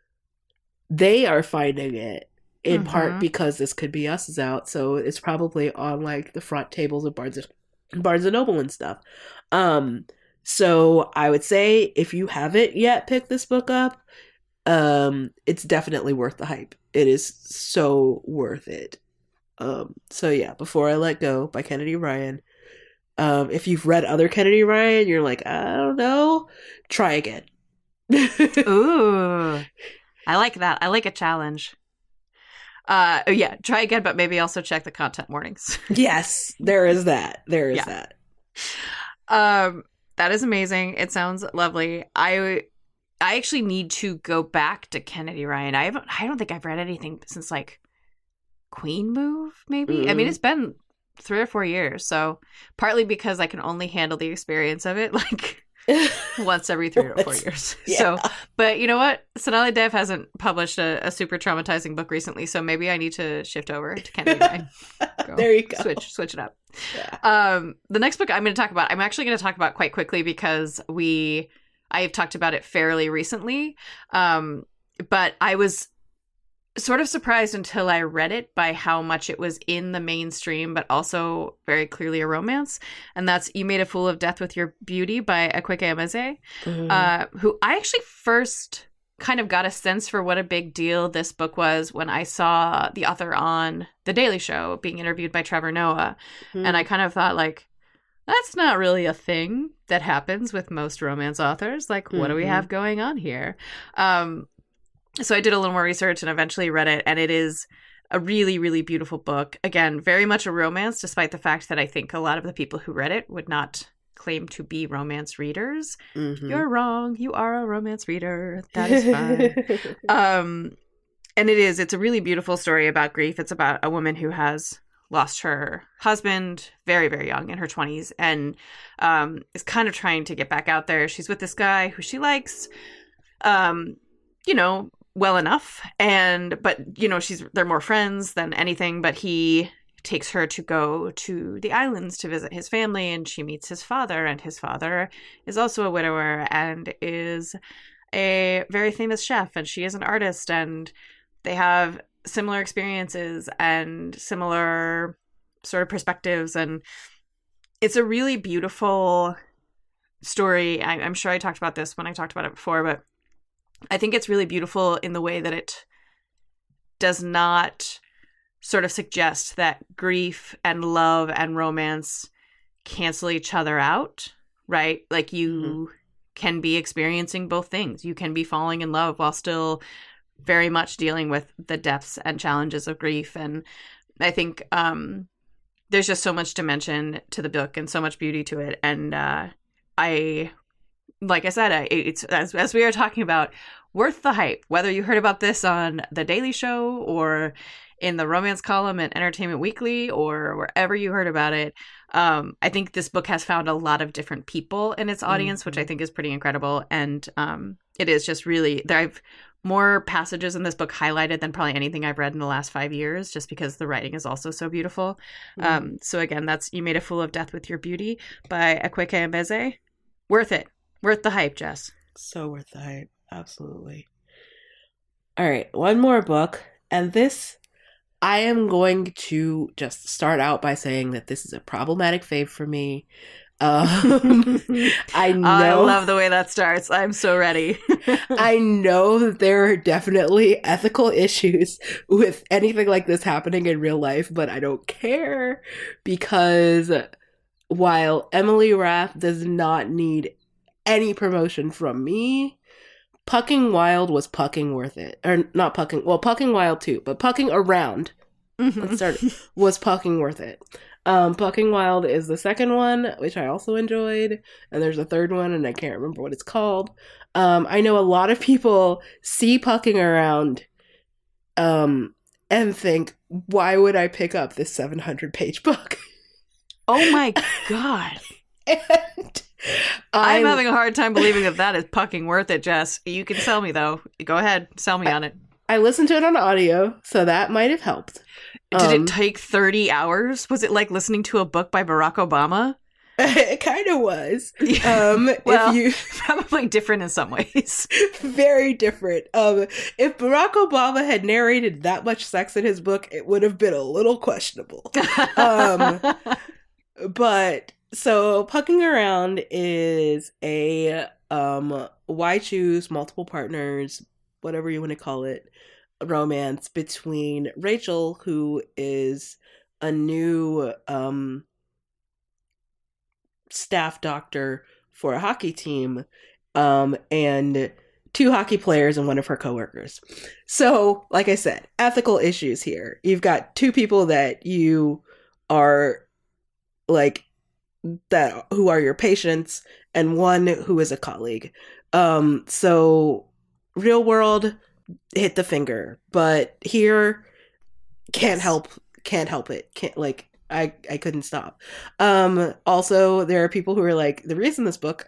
they are finding it in mm-hmm. part because This Could Be Us is out, so it's probably on like the front tables of Barnes and, Barnes and Noble and stuff. Um, so I would say if you haven't yet picked this book up, um, it's definitely worth the hype. It is so worth it. Um, so yeah, Before I Let Go by Kennedy Ryan. Um, if you've read other Kennedy Ryan, you're like, I don't know, try again. Ooh. I like that. I like a challenge. Uh, oh yeah, try again, but maybe also check the content warnings. Yes, there is that. There is yeah. that. Um, that is amazing. It sounds lovely. I, I actually need to go back to Kennedy Ryan. I haven't. I don't think I've read anything since like Queen Move. Maybe. Mm. I mean, it's been three or four years. So partly because I can only handle the experience of it, like once every three or four years. Yeah. So, but you know what? Sonali Dev hasn't published a, a super traumatizing book recently, so maybe I need to shift over to Candy Rye. There you go. Switch, switch it up. Yeah. Um, the next book I'm going to talk about, I'm actually going to talk about quite quickly because we, I've talked about it fairly recently. Um, but I was sort of surprised until I read it by how much it was in the mainstream, but also very clearly a romance. And that's You Made a Fool of Death with Your Beauty by Akwaeke Emeze, mm-hmm. uh, who I actually first kind of got a sense for what a big deal this book was when I saw the author on The Daily Show being interviewed by Trevor Noah. Mm-hmm. And I kind of thought, like, that's not really a thing that happens with most romance authors. Like, what mm-hmm. do we have going on here? Um, So I did a little more research and eventually read it, and it is a really, really beautiful book. Again, very much a romance, despite the fact that I think a lot of the people who read it would not claim to be romance readers. Mm-hmm. You're wrong. You are a romance reader. That is fine. um, and it is. It's a really beautiful story about grief. It's about a woman who has lost her husband very, very young in her twenties and um, is kind of trying to get back out there. She's with this guy who she likes, um, you know, well enough. And, but, you know, she's, they're more friends than anything, but he takes her to go to the islands to visit his family, and she meets his father, and his father is also a widower and is a very famous chef, and she is an artist, and they have similar experiences and similar sort of perspectives. And it's a really beautiful story. I, I'm sure I talked about this when I talked about it before, but I think it's really beautiful in the way that it does not sort of suggest that grief and love and romance cancel each other out, right? Like you mm-hmm. can be experiencing both things. You can be falling in love while still very much dealing with the depths and challenges of grief. And I think um, there's just so much dimension to the book and so much beauty to it. And uh, I, like I said, I, it's as, as we are talking about, worth the hype. Whether you heard about this on The Daily Show or in the romance column at Entertainment Weekly or wherever you heard about it, um, I think this book has found a lot of different people in its audience, mm-hmm. which I think is pretty incredible. And um, it is just really, there I've more passages in this book highlighted than probably anything I've read in the last five years, just because the writing is also so beautiful. Mm-hmm. Um, so again, that's You Made a Fool of Death with Your Beauty by Akwaeke Emeze. Worth it. Worth the hype, Jess. So worth the hype. Absolutely. All right, one more book. And this, I am going to just start out by saying that this is a problematic fave for me. Um, I know. I love the way that starts. I'm so ready. I know that there are definitely ethical issues with anything like this happening in real life, but I don't care, because while Emily Rath does not need any promotion from me, Pucking Wild was pucking worth it. Or not pucking, well, Pucking Wild too, but Pucking Around, mm-hmm. let's start, was pucking worth it. Um, Pucking Wild is the second one, which I also enjoyed, and there's a third one, and I can't remember what it's called. Um, I know a lot of people see Pucking Around um, and think, why would I pick up this seven hundred page book? Oh my god. and I'm having a hard time believing that that is pucking worth it, Jess. You can sell me, though. Go ahead. Sell me I, on it. I listened to it on audio, so that might have helped. Did um, it take thirty hours? Was it like listening to a book by Barack Obama? It kind of was. Um, well, if you... probably different in some ways. Very different. Um, if Barack Obama had narrated that much sex in his book, it would have been a little questionable. um, but... So, Pucking Around is a um, why choose multiple partners, whatever you want to call it, romance between Rachel, who is a new um, staff doctor for a hockey team, um, and two hockey players and one of her coworkers. So, like I said, ethical issues here. You've got two people that you are like, that who are your patients, and one who is a colleague. Um, so real world hit the finger, but here can't help, can't help it. Can't like, I, I couldn't stop. Um, also there are people who are like, the reason this book has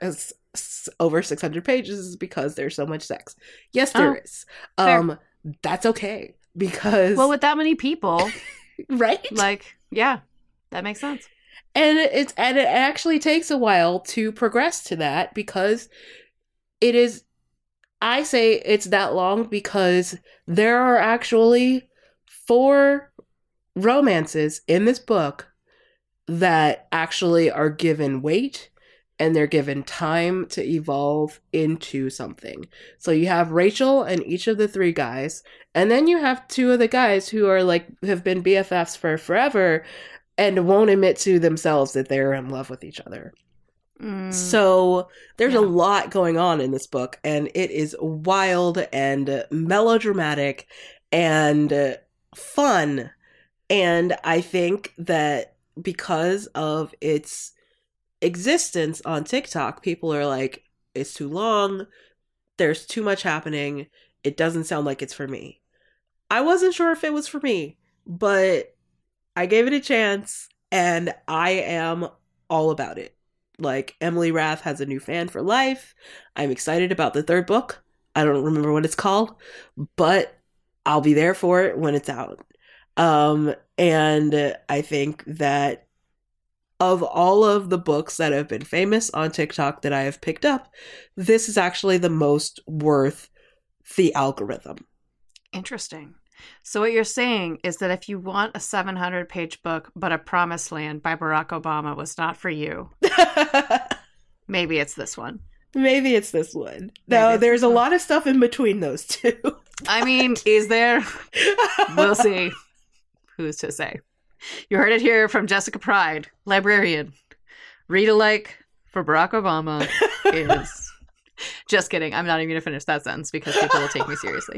s- over six hundred pages is because there's so much sex. Yes, there Oh, is. fair. Um, that's okay because Well, with that many people, right, like, yeah, that makes sense. and it's and it actually takes a while to progress to that because it is. I say it's that long because there are actually four romances in this book that actually are given weight and they're given time to evolve into something. So you have Rachel and each of the three guys, and then you have two of the guys who are like have been B F Fs for forever and won't admit to themselves that they're in love with each other. Mm. So there's Yeah. a lot going on in this book, and it is wild and melodramatic and uh, fun. And I think that because of its existence on TikTok, people are like, it's too long. There's too much happening. It doesn't sound like it's for me. I wasn't sure if it was for me, but I gave it a chance and I am all about it. Like, Emily Rath has a new fan for life. I'm excited about the third book. I don't remember what it's called, but I'll be there for it when it's out. Um, and I think that of all of the books that have been famous on TikTok that I have picked up, this is actually the most worth the algorithm. Interesting. So what you're saying is that if you want a seven hundred page book, but A Promised Land by Barack Obama was not for you, maybe it's this one. Maybe it's this one. Now, it's there's this a one. lot of stuff in between those two. I mean, is there? We'll see. Who's to say? You heard it here from Jessica Pride, librarian. Read alike for Barack Obama is... Just kidding. I'm not even going to finish that sentence because people will take me seriously.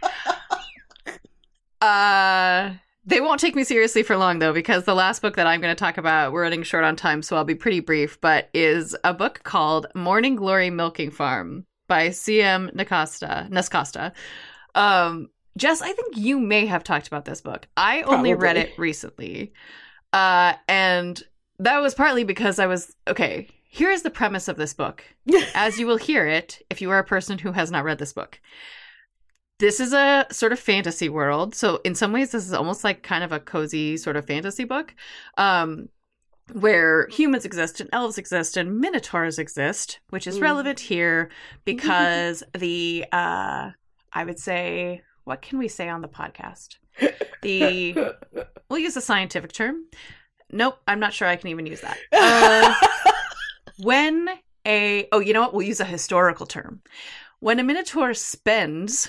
Uh, they won't take me seriously for long, though, because the last book that I'm going to talk about, we're running short on time, so I'll be pretty brief, but is a book called Morning Glory Milking Farm by C M Nascosta. Nascosta. Um, Jess, I think you may have talked about this book. I only Probably. read it recently. Uh, and that was partly because I was, okay, here is the premise of this book. As you will hear it, if you are a person who has not read this book. This is a sort of fantasy world. So in some ways, this is almost like kind of a cozy sort of fantasy book um, where humans exist and elves exist and minotaurs exist, which is Mm. relevant here because the, uh, I would say, what can we say on the podcast? The, we'll use a scientific term. Nope, I'm not sure I can even use that. Uh, when a, oh, you know what? We'll use a historical term. When a minotaur spends...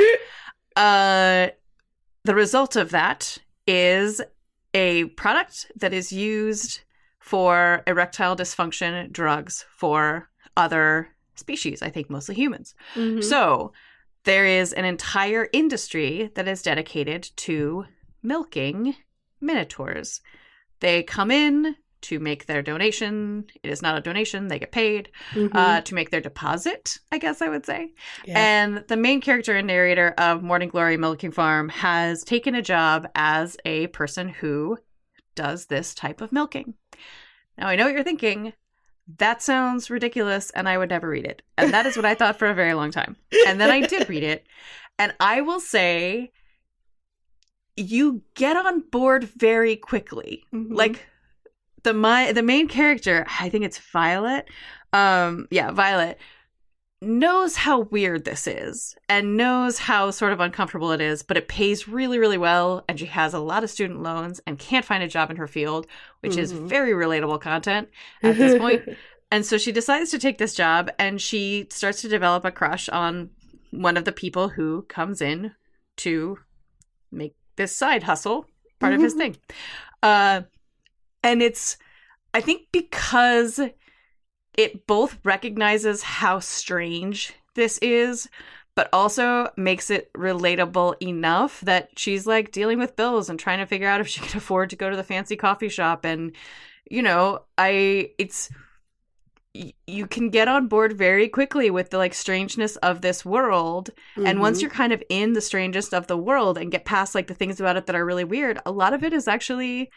Uh, the result of that is a product that is used for erectile dysfunction drugs for other species, I think mostly humans. Mhm. So there is an entire industry that is dedicated to milking minotaurs. They come in to make their donation. It is not a donation. They get paid Mhm. uh, to make their deposit, I guess I would say. Yeah. And the main character and narrator of Morning Glory Milking Farm has taken a job as a person who does this type of milking. Now, I know what you're thinking. That sounds ridiculous, and I would never read it. And that is what I thought for a very long time. And then I did read it. And I will say, you get on board very quickly. Mhm. Like, the my the main character, I think it's Violet. Um, yeah, Violet knows how weird this is and knows how sort of uncomfortable it is, but it pays really, really well. And she has a lot of student loans and can't find a job in her field, which is Mhm. very relatable content at this point. And so she decides to take this job and she starts to develop a crush on one of the people who comes in to make this side hustle part of his thing. Uh, and it's, I think because it both recognizes how strange this is, but also makes it relatable enough that she's like dealing with bills and trying to figure out if she can afford to go to the fancy coffee shop. And, you know, I, it's, y- you can get on board very quickly with the like strangeness of this world. And once Mhm. you're kind of in the strangest of the world and get past like the things about it that are really weird, a lot of it is actually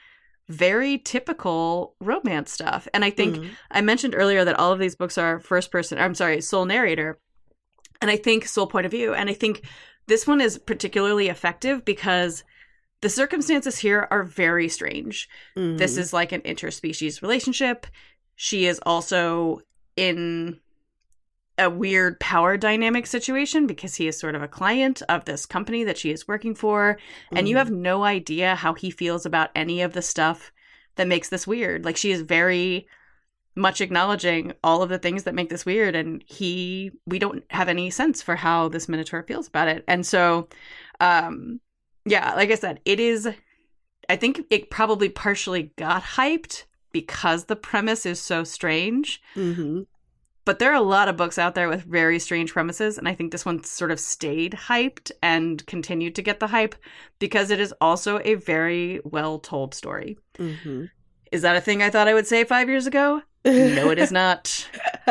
very typical romance stuff. And I think Mhm. I mentioned earlier that all of these books are first person, I'm sorry, sole narrator. And I think sole point of view. And I think this one is particularly effective because the circumstances here are very strange. Mhm. This is like an interspecies relationship. She is also in a weird power dynamic situation because he is sort of a client of this company that she is working for. And you Mhm. have no idea how he feels about any of the stuff that makes this weird. Like, she is very much acknowledging all of the things that make this weird. And he, we don't have any sense for how this Minotaur feels about it. And so, um, yeah, like I said, it is, I think it probably partially got hyped because the premise is so strange. Mhm. But there are a lot of books out there with very strange premises, and I think this one sort of stayed hyped and continued to get the hype because it is also a very well-told story. Mhm. Is that a thing I thought I would say five years ago? No, it is not.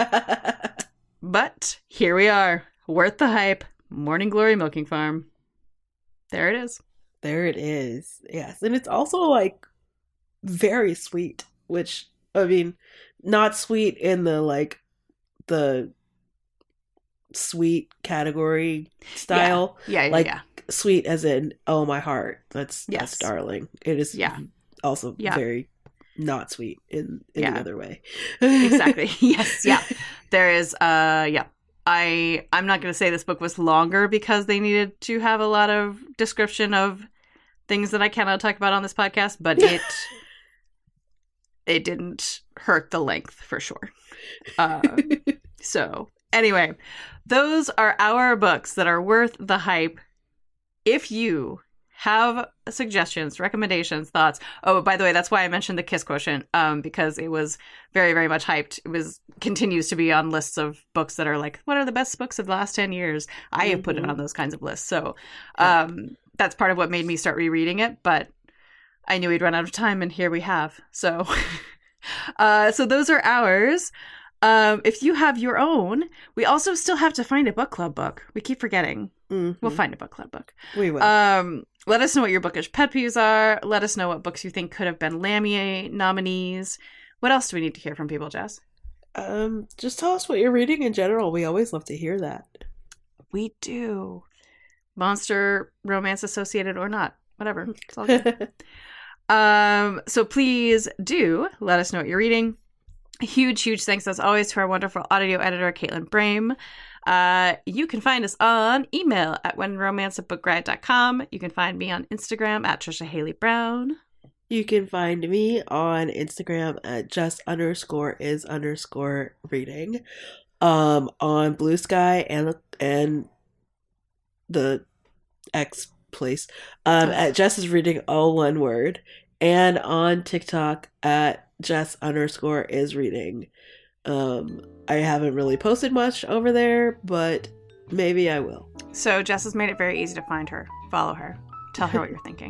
But here we are. Worth the hype. Morning Glory Milking Farm. There it is. There it is. Yes. And it's also like very sweet, which, I mean, not sweet in the like the sweet category style. Yeah, yeah, like yeah. sweet as in, oh my heart. That's Yes. that's darling. It is Yeah. also Yeah. very not sweet in any Yeah. other way. Exactly. Yes. Yeah. There is, uh, yeah. I, I'm not going to say this book was longer because they needed to have a lot of description of things that I cannot talk about on this podcast, but it, it didn't hurt the length for sure. Uh, so anyway, those are our books that are worth the hype. If you have suggestions, recommendations, thoughts. Oh, by the way, that's why I mentioned the Kiss Quotient, um, because it was very, very much hyped. It was continues to be on lists of books that are like, what are the best books of the last ten years? I have put it Mhm. on those kinds of lists. So um, that's part of what made me start rereading it. But I knew we'd run out of time, and here we have. So, uh, so those are ours. Um, if you have your own, we also still have to find a book club book. We keep forgetting. Mhm. We'll find a book club book. We will. Um, let us know what your bookish pet peeves are. Let us know what books you think could have been Lamier nominees. What else do we need to hear from people, Jess? um, just tell us what you're reading in general. We always love to hear that. We do. Monster romance associated or not. Whatever. It's all good. um, so please do let us know what you're reading. Huge, huge thanks as always to our wonderful audio editor, Caitlin Brame. Uh, you can find us on email at whenromance at bookriot dot com. You can find me on Instagram at Trisha Haley Brown. You can find me on Instagram at just underscore is underscore reading. Um, on Blue Sky and and the X place. Um, at Jess is reading all one word. And on TikTok at Jess underscore is reading. Um, I haven't really posted much over there, but maybe I will. So Jess has made it very easy to find her. Follow her. Tell her what you're thinking.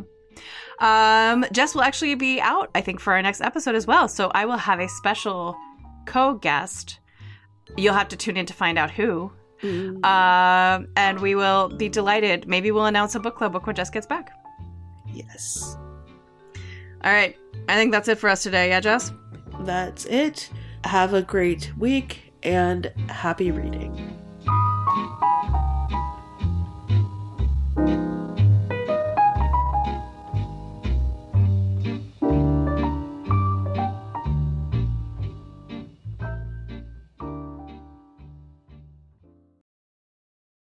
Um, Jess will actually be out, I think, for our next episode as well. So I will have a special co-guest. You'll have to tune in to find out who. Mm. Um, and we will be delighted. Maybe we'll announce a book club book when Jess gets back. Yes. All right. I think that's it for us today. Yeah, Jess? That's it. Have a great week and happy reading.